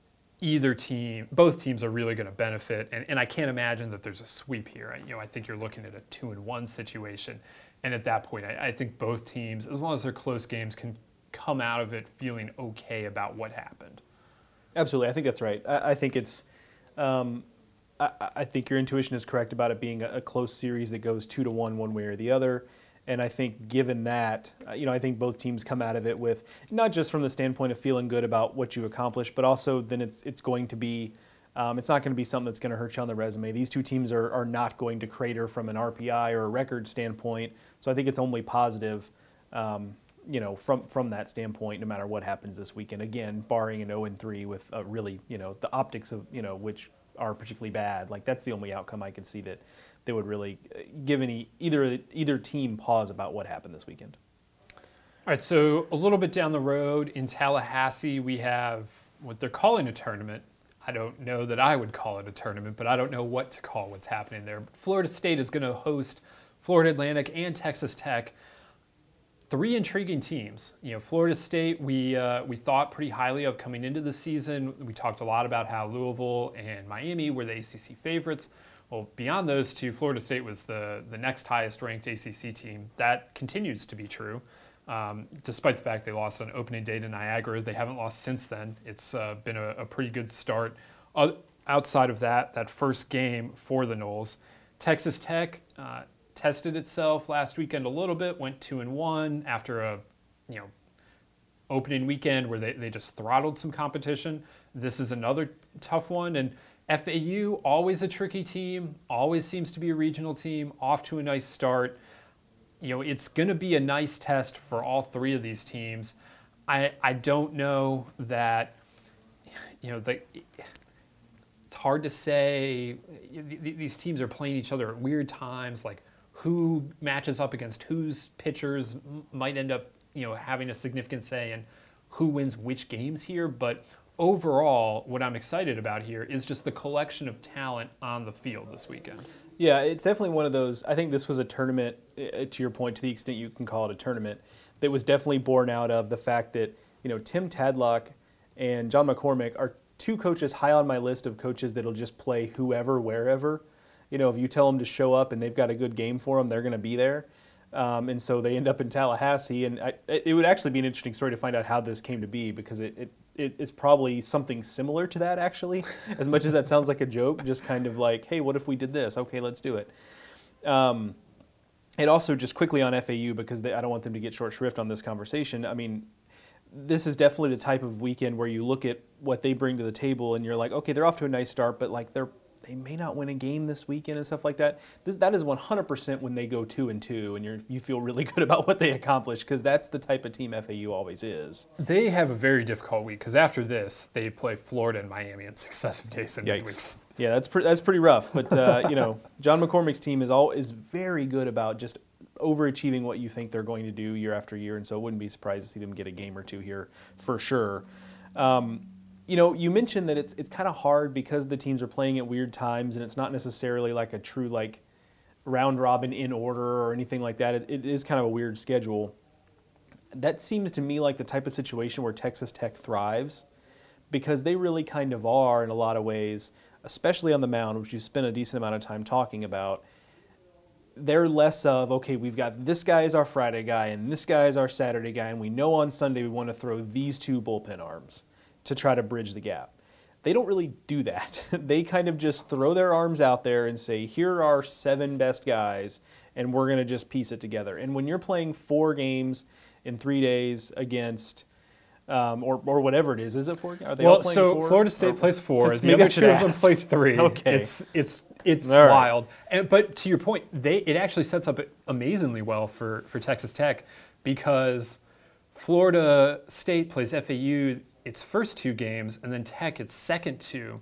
both teams are really going to benefit, and I can't imagine that there's a sweep here. I think you're looking at a 2-1 situation, and at that point, I think both teams, as long as they're close games, can come out of it feeling okay about what happened. Absolutely, I think that's right. I think it's, I think your intuition is correct about it being a close series that goes 2-1 one way or the other. And I think given that, I think both teams come out of it with, not just from the standpoint of feeling good about what you accomplished, but also then it's going to be, it's not going to be something that's going to hurt you on the resume. These two teams are not going to crater from an RPI or a record standpoint. So I think it's only positive, from that standpoint, no matter what happens this weekend. Again, barring an 0-3 with really, the optics of, which are particularly bad. Like, that's the only outcome I can see that would really give either team pause about what happened this weekend. All right, so a little bit down the road in Tallahassee, we have what they're calling a tournament. I don't know that I would call it a tournament, but I don't know what to call what's happening there. Florida State is going to host Florida Atlantic and Texas Tech. 3 intriguing teams. Florida State, we thought pretty highly of coming into the season. We talked a lot about how Louisville and Miami were the ACC favorites. Well, beyond those two, Florida State was the next highest ranked ACC team. That continues to be true. Despite the fact they lost on opening day to Niagara, they haven't lost since then. It's been a pretty good start. Outside of that first game for the Noles, Texas Tech tested itself last weekend a little bit, went 2-1 after a, opening weekend where they just throttled some competition. This is another tough one. And FAU, always a tricky team, always seems to be a regional team, off to a nice start. It's going to be a nice test for all three of these teams. I don't know that, it's hard to say. These teams are playing each other at weird times, like who matches up against whose pitchers might end up, having a significant say in who wins which games here. But overall, what I'm excited about here is just the collection of talent on the field this weekend. Yeah, it's definitely one of those. I think this was a tournament, to your point, to the extent you can call it a tournament, that was definitely born out of the fact that, Tim Tadlock and John McCormick are two coaches high on my list of coaches that'll just play whoever, wherever. If you tell them to show up and they've got a good game for them, they're going to be there. And so they end up in Tallahassee. And it would actually be an interesting story to find out how this came to be, because it's probably something similar to that, actually, as much as that sounds like a joke, just kind of like, hey, what if we did this? Okay, let's do it. And also just quickly on FAU, because I don't want them to get short shrift on this conversation. I mean, this is definitely the type of weekend where you look at what they bring to the table and you're like, okay, they're off to a nice start, but like they may not win a game this weekend and stuff like that. That is 100% when they go 2-2 and you feel really good about what they accomplished, because that's the type of team FAU always is. They have a very difficult week, because after this, they play Florida and Miami in successive days and midweeks. Yeah, that's pretty rough. But John McCormick's team is very good about just overachieving what you think they're going to do year after year, and so I wouldn't be surprised to see them get a game or two here for sure. You mentioned that it's kind of hard because the teams are playing at weird times, and it's not necessarily like a true like round robin in order or anything like that. It is kind of a weird schedule. That seems to me like the type of situation where Texas Tech thrives, because they really kind of are in a lot of ways, especially on the mound, which you spent a decent amount of time talking about. They're less of, okay, we've got this guy is our Friday guy and this guy is our Saturday guy, and we know on Sunday we want to throw these two bullpen arms to try to bridge the gap. They don't really do that. They kind of just throw their arms out there and say, here are our 7 best guys, and we're going to just piece it together. And when you're playing 4 games in 3 days against, or whatever it is it 4? Are they all playing 4? Florida State plays 4. The other 2 of them play 3. Okay. It's right. wild. But to your point, it actually sets up amazingly well for Texas Tech, because Florida State plays FAU its first 2 games, and then Tech its second 2.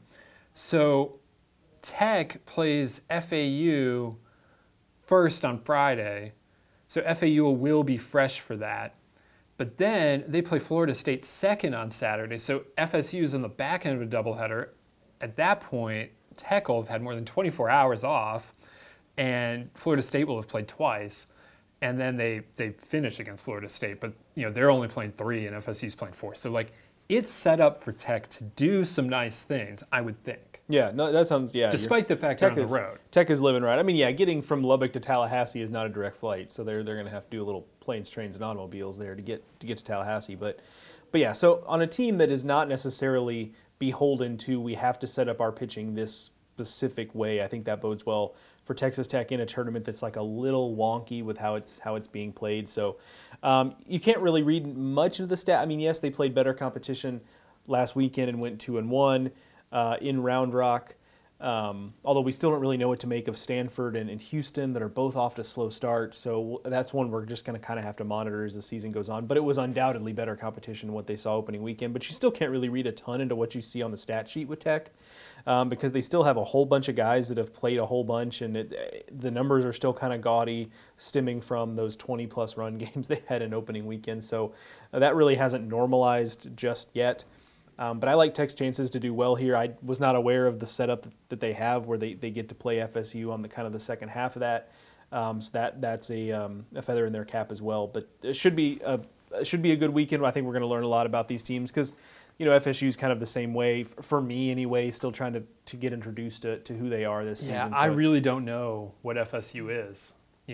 So Tech plays FAU first on Friday, so FAU will be fresh for that. But then they play Florida State second on Saturday, so FSU is on the back end of a doubleheader. At that point, Tech will have had more than 24 hours off, and Florida State will have played twice, and then they finish against Florida State. But they're only playing 3, and FSU's playing 4. So it's set up for Tech to do some nice things, I would think. Yeah, no, that sounds, yeah. Despite the fact they're on the road. Tech is living right. I mean, yeah, getting from Lubbock to Tallahassee is not a direct flight, so they're going to have to do a little planes, trains, and automobiles there to get to Tallahassee. But yeah, so on a team that is not necessarily beholden to, we have to set up our pitching this specific way, I think that bodes well for Texas Tech in a tournament that's like a little wonky with how it's being played. So you can't really read much into the stat. I mean, yes, they played better competition last weekend and went 2-1 in Round Rock. Although we still don't really know what to make of Stanford and Houston, that are both off to slow starts. So that's one we're just going to kind of have to monitor as the season goes on. But it was undoubtedly better competition than what they saw opening weekend. But you still can't really read a ton into what you see on the stat sheet with Tech, because they still have a whole bunch of guys that have played a whole bunch, and the numbers are still kind of gaudy, stemming from those 20-plus run games they had in opening weekend. So that really hasn't normalized just yet. But I like Tech's chances to do well here. I was not aware of the setup that they have, where they get to play FSU on the kind of the second half of that. So that's a feather in their cap as well. But it should be a good weekend. I think we're going to learn a lot about these teams, because FSU is kind of the same way for me anyway. Still trying to get introduced to who they are this season. Yeah, I really don't know what FSU is.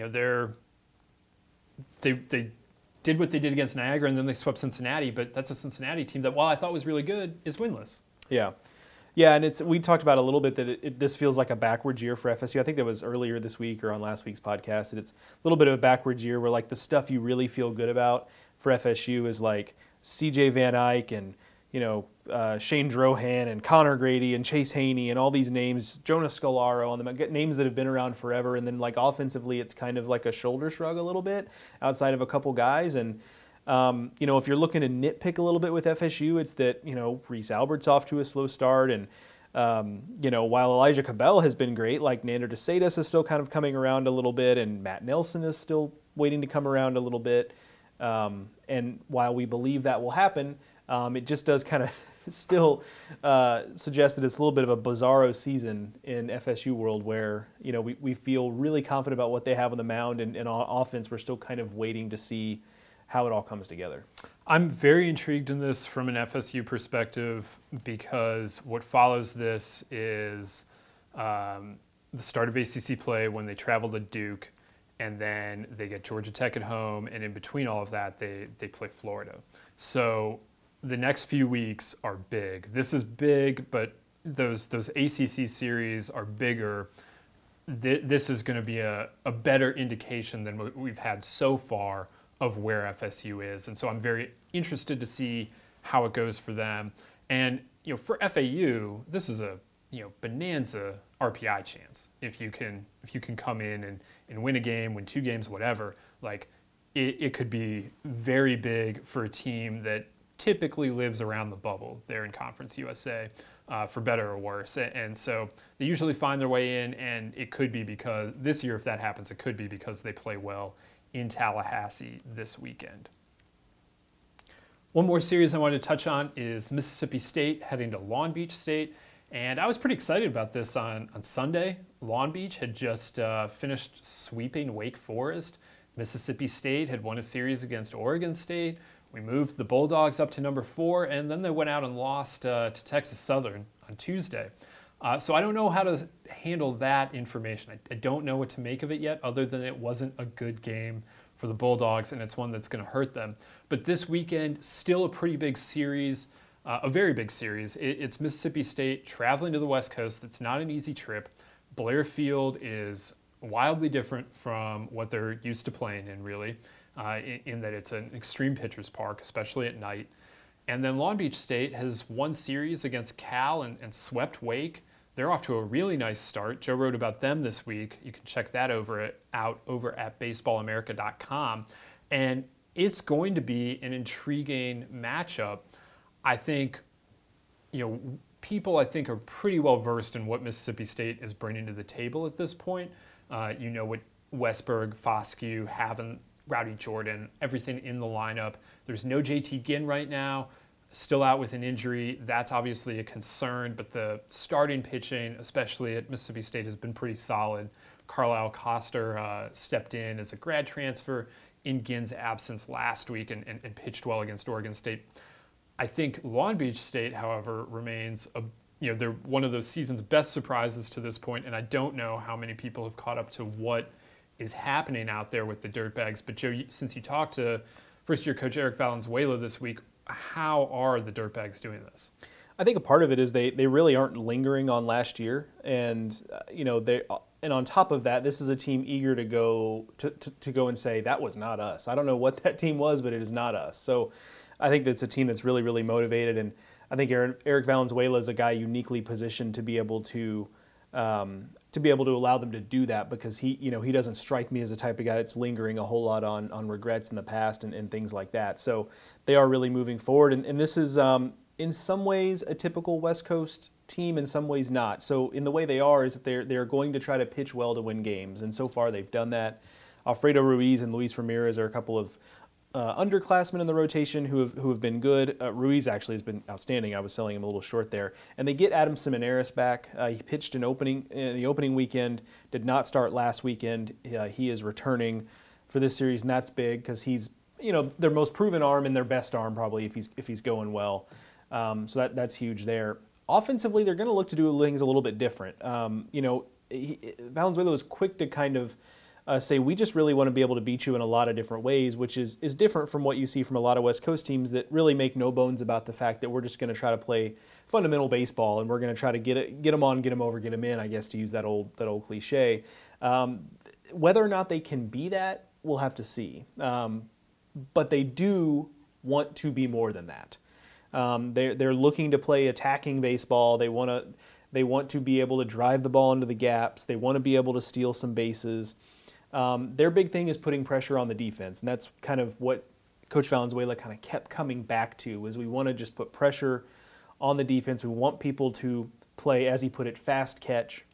They did what they did against Niagara, and then they swept Cincinnati. But that's a Cincinnati team that, while I thought was really good, is winless. Yeah. Yeah, and we talked about a little bit that this feels like a backwards year for FSU. I think that was earlier this week or on last week's podcast. That it's a little bit of a backwards year where like the stuff you really feel good about for FSU is like C.J. Van Eyck and Shane Drohan and Connor Grady and Chase Haney and all these names, Jonas Scalaro, on them, names that have been around forever. And then like offensively, it's kind of like a shoulder shrug a little bit outside of a couple guys. And if you're looking to nitpick a little bit with FSU, it's that, Reese Albert's off to a slow start. And, while Elijah Cabell has been great, like Nander DeSatis is still kind of coming around a little bit, and Matt Nelson is still waiting to come around a little bit. And while we believe that will happen, it just does kind of still suggest that it's a little bit of a bizarro season in FSU world where, we feel really confident about what they have on the mound, and on offense, we're still kind of waiting to see how it all comes together. I'm very intrigued in this from an FSU perspective because what follows this is the start of ACC play when they travel to Duke, and then they get Georgia Tech at home, and in between all of that, they play Florida. So the next few weeks are big. This is big, but those ACC series are bigger. This is going to be a better indication than what we've had so far of where FSU is. And so I'm very interested to see how it goes for them. And, for FAU, this is a, bonanza RPI chance. If you can come in and win a game, win 2 games, whatever, like it could be very big for a team that typically lives around the bubble there in Conference USA, for better or worse. And so they usually find their way in, and it could be because this year, if that happens, it could be because they play well in Tallahassee this weekend. One more series I wanted to touch on is Mississippi State heading to Long Beach State. And I was pretty excited about this on Sunday. Long Beach had just finished sweeping Wake Forest. Mississippi State had won a series against Oregon State. We moved the Bulldogs up to number 4, and then they went out and lost to Texas Southern on Tuesday. So I don't know how to handle that information. I don't know what to make of it yet, other than it wasn't a good game for the Bulldogs, and it's one that's going to hurt them. But this weekend, still a pretty big series, a very big series. It's Mississippi State traveling to the West Coast. That's not an easy trip. Blair Field is wildly different from what they're used to playing in, really, in that it's an extreme pitcher's park, especially at night. And then Long Beach State has won series against Cal and swept Wake. They're off to a really nice start. Joe wrote about them this week. You can check that out over at baseballamerica.com. And it's going to be an intriguing matchup. I think, people are pretty well versed in what Mississippi State is bringing to the table at this point. What Westberg, Foscue, Haven, Rowdy Jordan, everything in the lineup. There's no JT Ginn right now. Still out with an injury. That's obviously a concern, but the starting pitching, especially at Mississippi State, has been pretty solid. Carlisle Coster stepped in as a grad transfer in Ginn's absence last week and pitched well against Oregon State. I think Long Beach State, however, remains they're one of those season's best surprises to this point, and I don't know how many people have caught up to what is happening out there with the Dirtbags. But Joe, since you talked to first-year coach Eric Valenzuela this week, how are the Dirtbags doing this? I think a part of it is they really aren't lingering on last year, and and on top of that, this is a team eager to go to go and say that was not us. I don't know what that team was, but it is not us. So I think that's a team that's really, really motivated, and I think Eric Valenzuela is a guy uniquely positioned to be able to allow them to do that, because he doesn't strike me as the type of guy that's lingering a whole lot on regrets in the past and things like that. So they are really moving forward, and this is in some ways a typical West Coast team, in some ways not. So in the way they are is that they're going to try to pitch well to win games, and so far they've done that. Alfredo Ruiz and Luis Ramirez are a couple of underclassmen in the rotation who have been good. Ruiz actually has been outstanding. I was selling him a little short there. And they get Adam Seminaris back. He pitched in the opening weekend, did not start last weekend. He is returning for this series, and that's big because he's their most proven arm and their best arm probably if he's going well. So that's huge there. Offensively, they're going to look to do things a little bit different. Valenzuela was quick to kind of say we just really want to be able to beat you in a lot of different ways, which is different from what you see from a lot of West Coast teams that really make no bones about the fact that we're just going to try to play fundamental baseball and we're going to try to get them on, get them over, get them in, I guess, to use that old cliche. Whether or not they can be that, we'll have to see. But they do want to be more than that. They're looking to play attacking baseball. They want to be able to drive the ball into the gaps. They want to be able to steal some bases. Their big thing is putting pressure on the defense, and that's kind of what Coach Valenzuela kind of kept coming back to, is we want to just put pressure on the defense. We want people to play, as he put it, fast catch.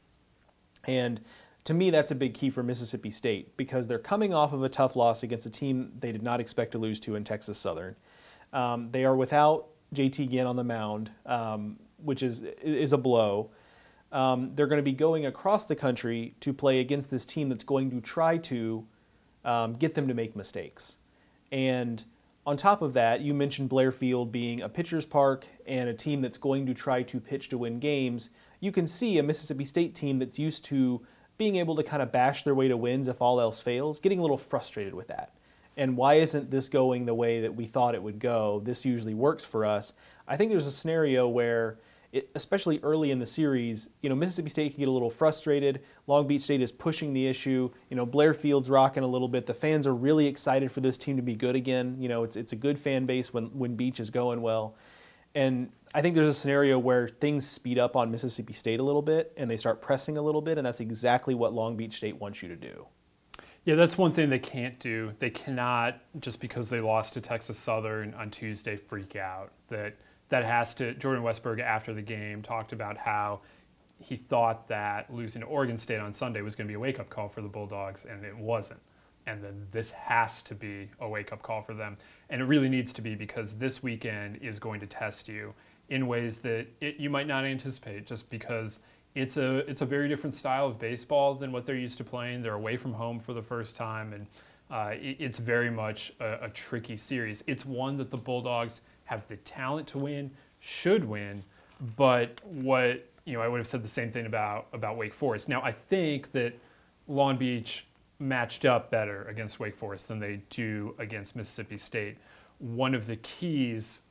And to me, that's a big key for Mississippi State, because they're coming off of a tough loss against a team they did not expect to lose to in Texas Southern. They are without JT Ginn on the mound, which is a blow. They're going to be going across the country to play against this team that's going to try to get them to make mistakes. And on top of that, you mentioned Blair Field being a pitcher's park and a team that's going to try to pitch to win games. You can see a Mississippi State team that's used to being able to kind of bash their way to wins if all else fails, getting a little frustrated with that. And why isn't this going the way that we thought it would go? This usually works for us. I think there's a scenario where, especially early in the series, Mississippi State can get a little frustrated. Long Beach State is pushing the issue. Blair Field's rocking a little bit. The fans are really excited for this team to be good again. It's a good fan base when Beach is going well. And I think there's a scenario where things speed up on Mississippi State a little bit and they start pressing a little bit, and that's exactly what Long Beach State wants you to do. Yeah, that's one thing they can't do. They cannot, just because they lost to Texas Southern on Tuesday, freak out. That has to. Jordan Westberg, after the game, talked about how he thought that losing to Oregon State on Sunday was going to be a wake-up call for the Bulldogs, and it wasn't. And then this has to be a wake-up call for them. And it really needs to be, because this weekend is going to test you in ways that you might not anticipate, just because it's a very different style of baseball than what they're used to playing. They're away from home for the first time, and it's very much a tricky series. It's one that the Bulldogs have the talent to win, should win, but I would have said the same thing about Wake Forest. Now, I think that Long Beach matched up better against Wake Forest than they do against Mississippi State. One of the keys,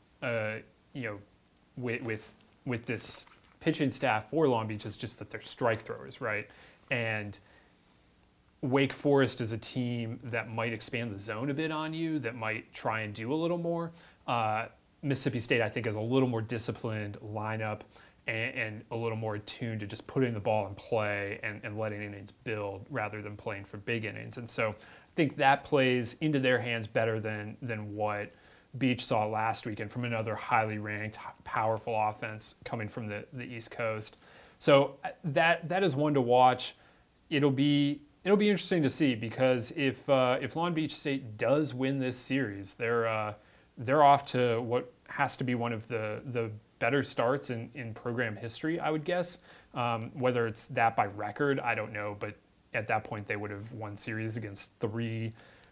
with this pitching staff for Long Beach is just that they're strike throwers, right? And Wake Forest is a team that might expand the zone a bit on you, that might try and do a little more. Mississippi State, I think, is a little more disciplined lineup and a little more attuned to just putting the ball in play and letting innings build rather than playing for big innings. And so I think that plays into their hands better than what Beach saw last weekend from another highly ranked, powerful offense coming from the East Coast. So that is one to watch. It'll be interesting to see, because if Long Beach State does win this series, they're off to what has to be one of the better starts in program history, I would guess. Whether it's that by record, I don't know, but at that point they would have won series against three.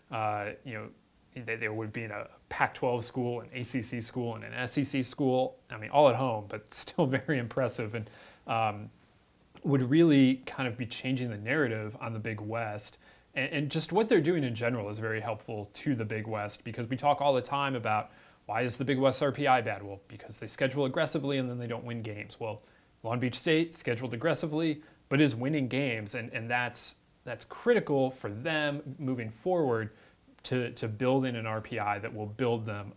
They would be in a Pac-12 school, an ACC school, and an SEC school. I mean, all at home, but still very impressive, and would really kind of be changing the narrative on the Big West. And just what they're doing in general is very helpful to the Big West, because we talk all the time about, why is the Big West RPI bad? Well, because they schedule aggressively and then they don't win games. Well, Long Beach State scheduled aggressively, but is winning games, and that's critical for them moving forward to build in an RPI that will build them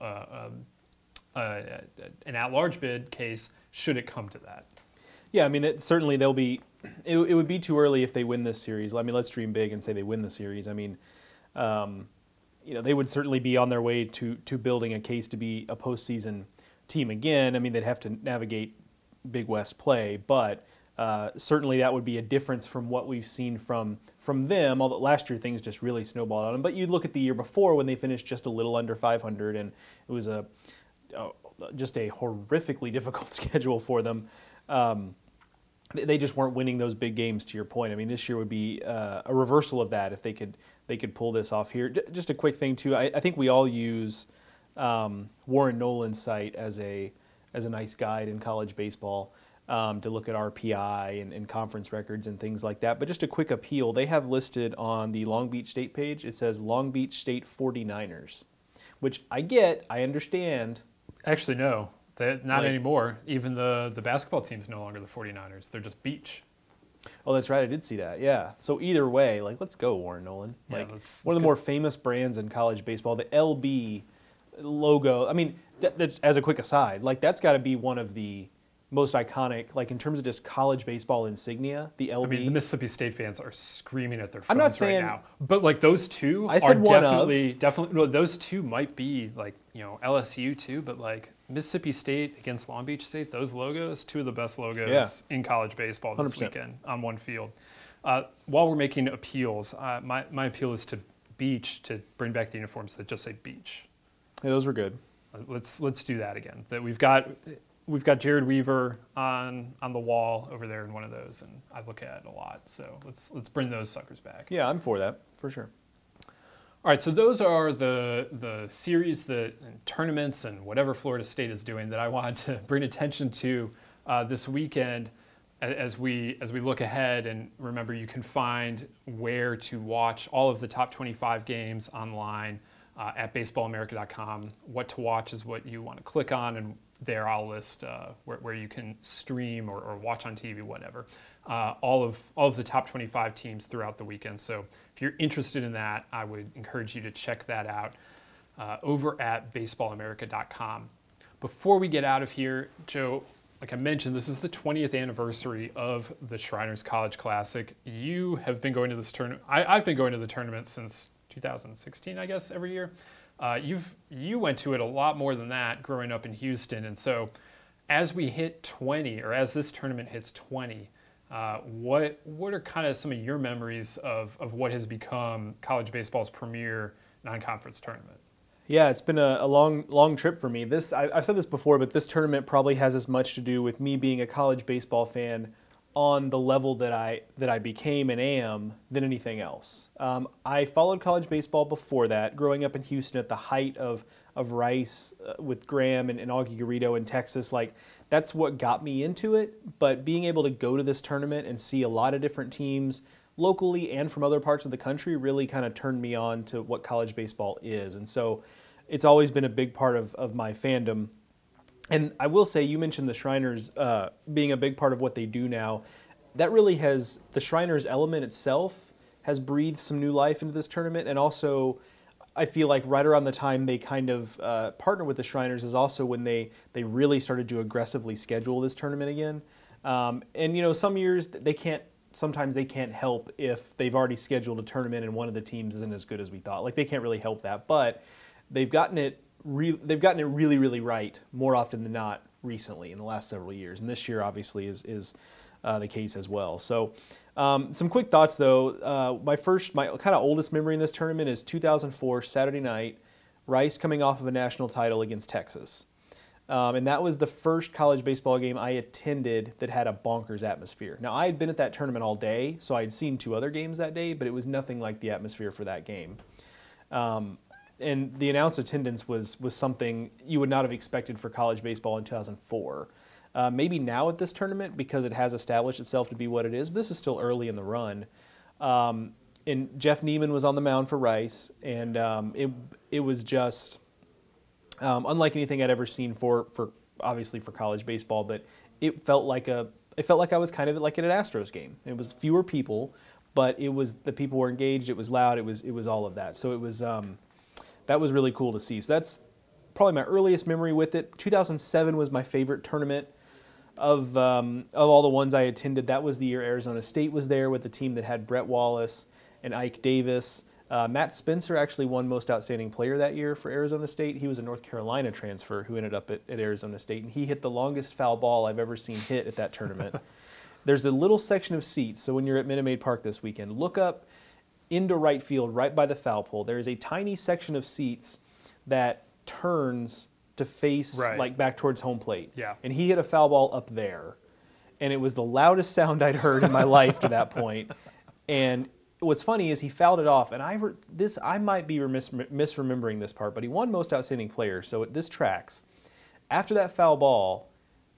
an at-large bid case should it come to that. Yeah, I mean, it would be too early if they win this series. I mean, let's dream big and say they win the series. I mean, they would certainly be on their way to building a case to be a postseason team again. I mean, they'd have to navigate Big West play, but certainly that would be a difference from what we've seen from them, although last year things just really snowballed on them. But you look at the year before when they finished just a little under 500, and it was just a horrifically difficult schedule for them. They just weren't winning those big games, to your point. I mean, this year would be a reversal of that if they could pull this off here. Just a quick thing, too. I think we all use Warren Nolan's site as a nice guide in college baseball. to look at RPI and conference records and things like that. But just a quick appeal, they have listed on the Long Beach State page, it says Long Beach State 49ers, which I understand. Actually, no, not Like- anymore. Even the basketball team's no longer the 49ers. They're just Beach. Oh, that's right. I did see that. Yeah. So either way, like, let's go, Warren Nolan. Yeah, Like, let's one of the go. more famous brands in college baseball, the LB logo. I mean, that's, as a quick aside, like, that's got to be one of the most iconic, like, in terms of just college baseball insignia. The LB. I mean, the Mississippi State fans are screaming at their phones I'm not saying- right now. But like those two I said are one definitely. No, those two might be like LSU too, but like Mississippi State against Long Beach State, those logos, two of the best logos in college baseball this 100%. weekend on one field. While we're making appeals, my appeal is to Beach to bring back the uniforms that just say Beach. Yeah, those were good. Let's do that again. That we've got Jared Weaver on the wall over there in one of those, and I look at it a lot. So let's bring those suckers back. Yeah, I'm for that, for sure. All right, so those are the series and tournaments and whatever Florida State is doing that I wanted to bring attention to this weekend as we look ahead. And remember, you can find where to watch all of the top 25 games online at baseballamerica.com. What to watch is what you want to click on, and there I'll list where you can stream or watch on TV, whatever. All of the top 25 teams throughout the weekend. So if you're interested in that, I would encourage you to check that out over at baseballamerica.com. Before we get out of here, Joe, like I mentioned, this is the 20th anniversary of the Shriners College Classic. You have been going to this tournament. I've been going to the tournament since 2016, I guess, every year. You went to it a lot more than that growing up in Houston. And so as we hit 20, or as this tournament hits 20, what are kind of some of your memories of what has become college baseball's premier non-conference tournament? Yeah, it's been a long trip for me. I've said this before, but this tournament probably has as much to do with me being a college baseball fan on the level that I became and am than anything else. I followed college baseball before that, growing up in Houston at the height of Rice with Graham and Augie Garrido in Texas. Like, that's what got me into it. But being able to go to this tournament and see a lot of different teams locally and from other parts of the country really kind of turned me on to what college baseball is. And so it's always been a big part of my fandom. And I will say, you mentioned the Shriners being a big part of what they do now. That really has, the Shriners element itself has breathed some new life into this tournament. And also, I feel like right around the time they kind of partner with the Shriners is also when they really started to aggressively schedule this tournament again. And some years sometimes they can't help if they've already scheduled a tournament and one of the teams isn't as good as we thought. Like, they can't really help that. But they've gotten it really, really right more often than not recently in the last several years. And this year, obviously, is the case as well. So some quick thoughts, though. My kind of oldest memory in this tournament is 2004, Saturday night, Rice coming off of a national title against Texas. And that was the first college baseball game I attended that had a bonkers atmosphere. Now, I had been at that tournament all day, so I had seen 2 other games that day, but it was nothing like the atmosphere for that game. And the announced attendance was something you would not have expected for college baseball in 2004. Maybe now at this tournament, because it has established itself to be what it is, but this is still early in the run. And Jeff Neiman was on the mound for Rice, and it was just unlike anything I'd ever seen for obviously for college baseball, but it felt like I was kind of like at an Astros game. It was fewer people, but the people were engaged. It was loud. It was all of that. So it was that was really cool to see. So that's probably my earliest memory with it. 2007 was my favorite tournament of all the ones I attended. That was the year Arizona State was there with the team that had Brett Wallace and Ike Davis. Matt Spencer actually won Most Outstanding Player that year for Arizona State. He was a North Carolina transfer who ended up at Arizona State, and he hit the longest foul ball I've ever seen hit at that tournament. There's a little section of seats, so when you're at Minute Maid Park this weekend, look up into right field, right by the foul pole. There is a tiny section of seats that turns to face like back towards home plate. Yeah. And he hit a foul ball up there, and it was the loudest sound I'd heard in my life to that point. And what's funny is he fouled it off, and I might be misremembering this part, but he won Most Outstanding Player, so this tracks. After that foul ball,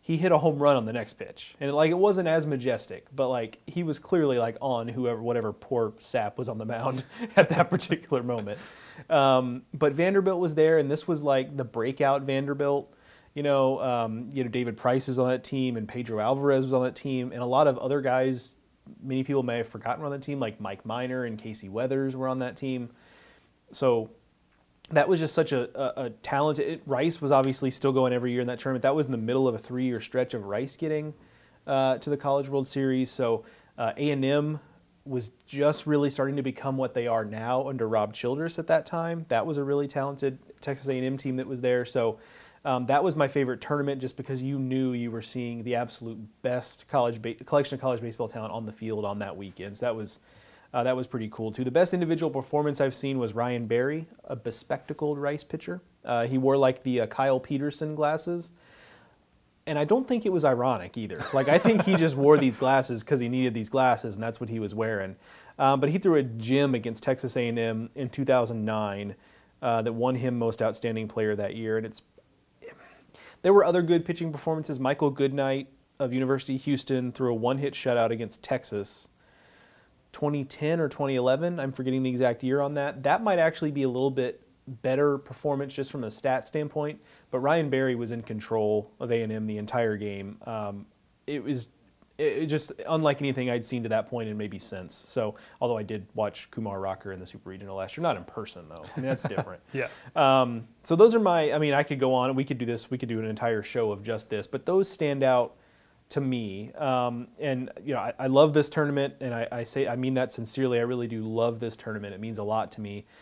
he hit a home run on the next pitch. And like it wasn't as majestic, but like he was clearly like on whatever poor sap was on the mound at that particular moment. But Vanderbilt was there, and this was like the breakout Vanderbilt. David Price was on that team, and Pedro Alvarez was on that team, and a lot of other guys many people may have forgotten were on that team, like Mike Minor and Casey Weathers were on that team. So that was just such a talented. Rice was obviously still going every year in that tournament. That was in the middle of a 3-year stretch of Rice getting to the College World Series. So A&M was just really starting to become what they are now under Rob Childress at that time. That was a really talented Texas A&M team that was there. So that was my favorite tournament, just because you knew you were seeing the absolute best collection of college baseball talent on the field on that weekend. So that was pretty cool too. The best individual performance I've seen was Ryan Berry, a bespectacled Rice pitcher. He wore like the Kyle Peterson glasses. And I don't think it was ironic either. Like, I think he just wore these glasses because he needed these glasses, and that's what he was wearing. But he threw a gem against Texas A&M in 2009 that won him Most Outstanding Player that year. And there were other good pitching performances. Michael Goodnight of University of Houston threw a one-hit shutout against Texas, 2010 or 2011. I'm forgetting the exact year on that. That might actually be a little bit better performance just from a stat standpoint, but Ryan Berry was in control of A&M the entire game. It just unlike anything I'd seen to that point and maybe since. So, although I did watch Kumar Rocker in the Super Regional last year, not in person though. I mean, that's different. Yeah. So those are I could go on. We could do this. We could do an entire show of just this, but those stand out to me. And I love this tournament, and I mean that sincerely. I really do love this tournament. It means a lot to me.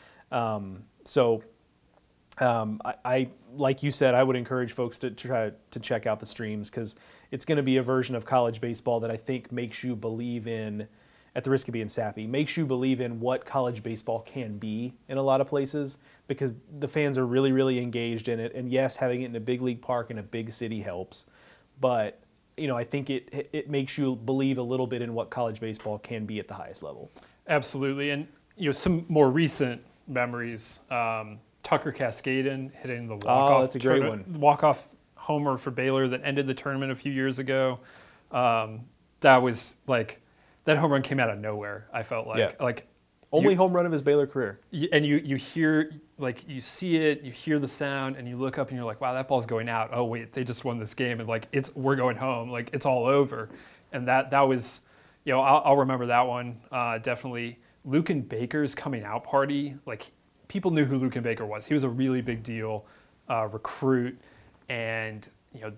I like you said, I would encourage folks to try to check out the streams, because it's going to be a version of college baseball that I think makes you believe in, at the risk of being sappy, makes you believe in what college baseball can be in a lot of places, because the fans are really, really engaged in it. And yes, having it in a big league park in a big city helps, but I think it makes you believe a little bit in what college baseball can be at the highest level. Absolutely. And some more recent memories, Tucker Cascaden hitting the walk-off, that's a great one. Walk-off homer for Baylor that ended the tournament a few years ago. That was like, that home run came out of nowhere, I felt like. Yeah. Like only home run of his Baylor career. And you hear, like, you see it, you hear the sound, and you look up and you're like, wow, that ball's going out. Oh wait, they just won this game, and like we're going home, like it's all over. And that was, I'll remember that one definitely. Luken Baker's coming out party, like, people knew who Luken Baker was. He was a really big deal recruit, and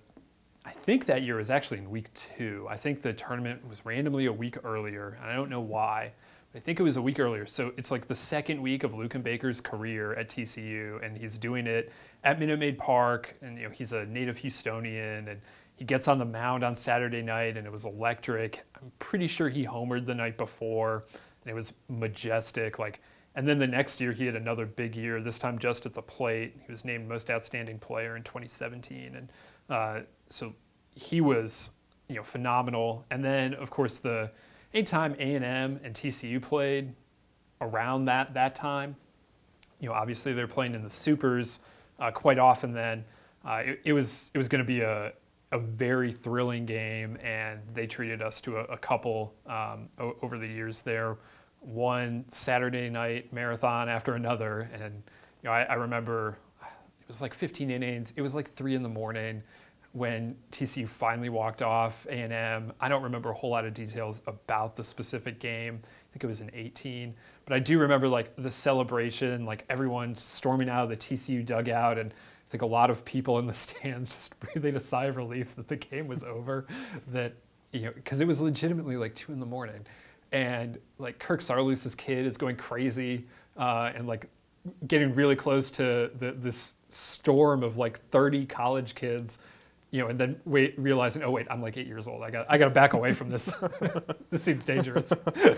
I think that year was actually in week 2. I think the tournament was randomly a week earlier, and I don't know why, but I think it was a week earlier. So it's like the second week of Luken Baker's career at TCU, and he's doing it at Minute Maid Park, and he's a native Houstonian, and he gets on the mound on Saturday night, and it was electric. I'm pretty sure he homered the night before, and it was majestic, like. And then the next year, he had another big year, this time just at the plate. He was named Most Outstanding Player in 2017. And so he was, phenomenal. And then, of course, anytime A&M and TCU played around that time, obviously they're playing in the Supers quite often then. It was going to be a very thrilling game, and they treated us to a couple over the years there. One Saturday night marathon after another, and I remember it was like 15 innings. It was like 3 a.m. when TCU finally walked off A&M. I don't remember a whole lot of details about the specific game. I think it was in 18, but I do remember like the celebration, like everyone storming out of the TCU dugout, and I think a lot of people in the stands just breathing a sigh of relief that the game was over. That because it was legitimately like 2 a.m. And like Kirk Sarloos's kid is going crazy and like getting really close to this storm of like 30 college kids, and then realizing, oh wait, I'm like 8 years old. I got to back away from this. This seems dangerous.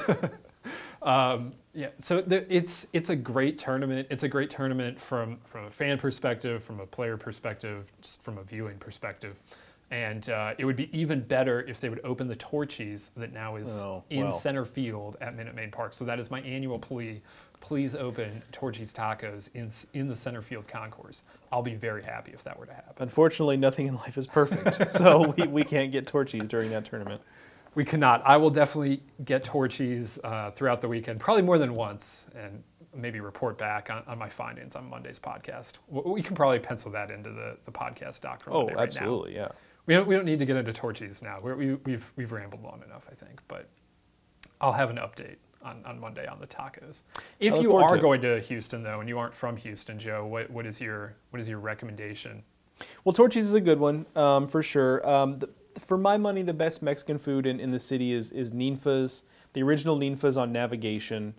So it's a great tournament. It's a great tournament from a fan perspective, from a player perspective, just from a viewing perspective. And it would be even better if they would open the Torchy's that now is in center field at Minute Maid Park. So that is my annual plea. Please open Torchy's Tacos in the center field concourse. I'll be very happy if that were to happen. Unfortunately, nothing in life is perfect, so we can't get Torchy's during that tournament. We cannot. I will definitely get Torchy's throughout the weekend, probably more than once, and maybe report back on my findings on Monday's podcast. We can probably pencil that into the podcast doc for Monday right absolutely, now. Yeah. We don't need to get into Torchy's now. We've rambled long enough, I think. But I'll have an update on Monday on the tacos. If you are going to Houston though, and you aren't from Houston, Joe, what is your recommendation? Well, Torchy's is a good one for sure. For my money, the best Mexican food in the city is Ninfa's, the original Ninfa's on Navigation.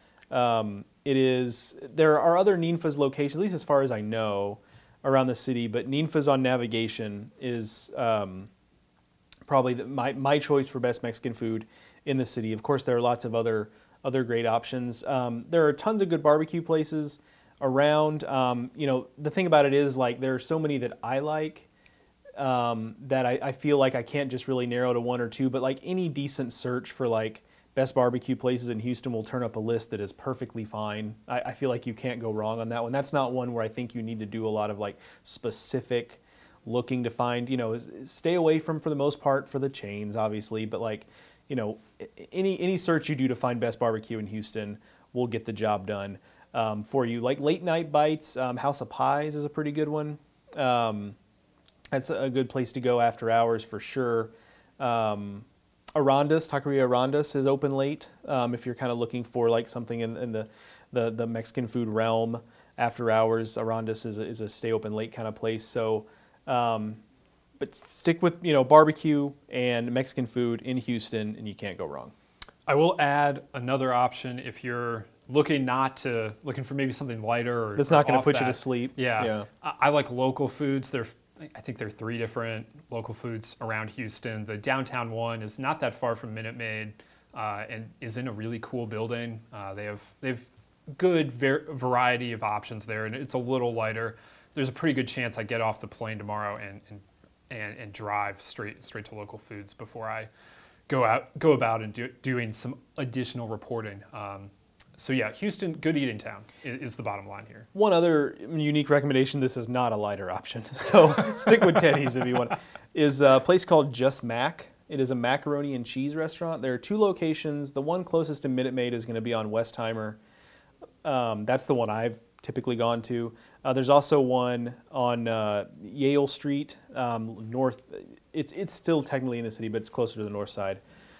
There are other Ninfa's locations, at least as far as I know, around the city, but Ninfa's on Navigation is probably my choice for best Mexican food in the city. Of course, there are lots of other great options. There are tons of good barbecue places around. The thing about it is, like, there are so many that I like that I feel like I can't just really narrow to one or two, but like any decent search for like best barbecue places in Houston will turn up a list that is perfectly fine. I feel like you can't go wrong on that one. That's not one where I think you need to do a lot of like specific looking to find, stay away from, for the most part, for the chains, obviously, but like, any search you do to find best barbecue in Houston will get the job done for you. Like Late Night Bites, House of Pies is a pretty good one. That's a good place to go after hours for sure. Arandas, Taqueria Arandas is open late if you're kind of looking for like something in the Mexican food realm after hours. Arandas is a stay open late kind of place. So, but stick with barbecue and Mexican food in Houston, and you can't go wrong. I will add another option if you're looking for maybe something lighter or that's not going to put you to sleep. Yeah. I like local foods. I think there are 3 different local foods around Houston. The downtown one is not that far from Minute Maid and is in a really cool building. They have good variety of options there, and it's a little lighter. There's a pretty good chance I get off the plane tomorrow and drive straight to local foods before I go about and doing some additional reporting. So yeah, Houston, good eating town is the bottom line here. One other unique recommendation, this is not a lighter option, so stick with Teddy's if you want, is a place called Just Mac. It is a macaroni and cheese restaurant. There are 2 locations. The one closest to Minute Maid is going to be on Westheimer. That's the one I've typically gone to. There's also one on Yale Street, north. It's still technically in the city, but it's closer to the north side.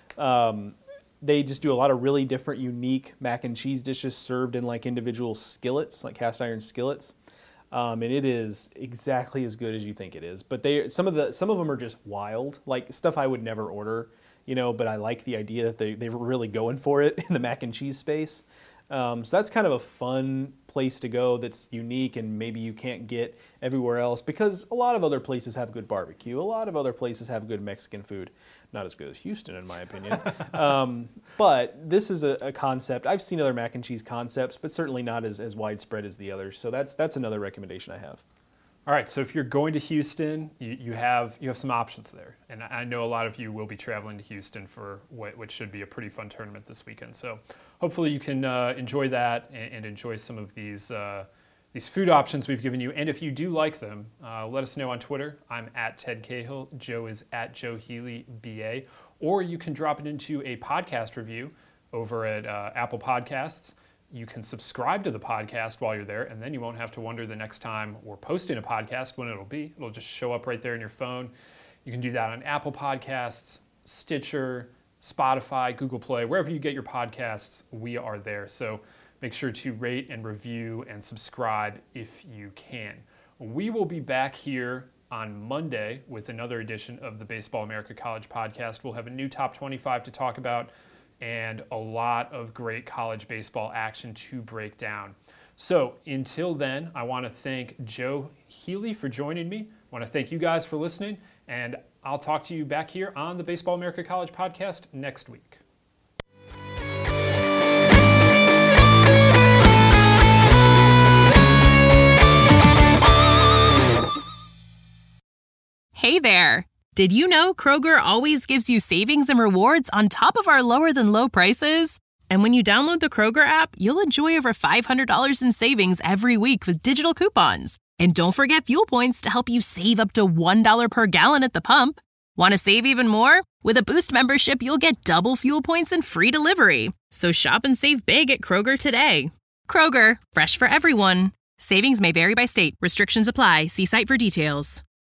They just do a lot of really different, unique mac and cheese dishes served in like individual skillets, like cast iron skillets, and it is exactly as good as you think it is. But some of them are just wild, like stuff I would never order, But I like the idea that they're really going for it in the mac and cheese space. So that's kind of a fun place to go that's unique and maybe you can't get everywhere else because a lot of other places have good barbecue. A lot of other places have good Mexican food. Not as good as Houston, in my opinion. But this is a concept. I've seen other mac and cheese concepts, but certainly not as widespread as the others. So that's another recommendation I have. All right, so if you're going to Houston, you have some options there. And I know a lot of you will be traveling to Houston for what should be a pretty fun tournament this weekend. So hopefully you can enjoy that and enjoy some of these food options we've given you. And if you do like them, let us know on Twitter. I'm at Ted Cahill. Joe is at Joe Healy BA. Or you can drop it into a podcast review over at Apple Podcasts. You can subscribe to the podcast while you're there, and then you won't have to wonder the next time we're posting a podcast when it'll be. It'll just show up right there in your phone. You can do that on Apple Podcasts, Stitcher, Spotify, Google Play, wherever you get your podcasts, we are there. So make sure to rate and review and subscribe if you can. We will be back here on Monday with another edition of the Baseball America College Podcast. We'll have a new top 25 to talk about and a lot of great college baseball action to break down. So until then, I want to thank Joe Healy for joining me. I want to thank you guys for listening, and I'll talk to you back here on the Baseball America College Podcast next week. Hey there. Did you know Kroger always gives you savings and rewards on top of our lower-than-low prices? And when you download the Kroger app, you'll enjoy over $500 in savings every week with digital coupons. And don't forget fuel points to help you save up to $1 per gallon at the pump. Want to save even more? With a Boost membership, you'll get double fuel points and free delivery. So shop and save big at Kroger today. Kroger, fresh for everyone. Savings may vary by state. Restrictions apply. See site for details.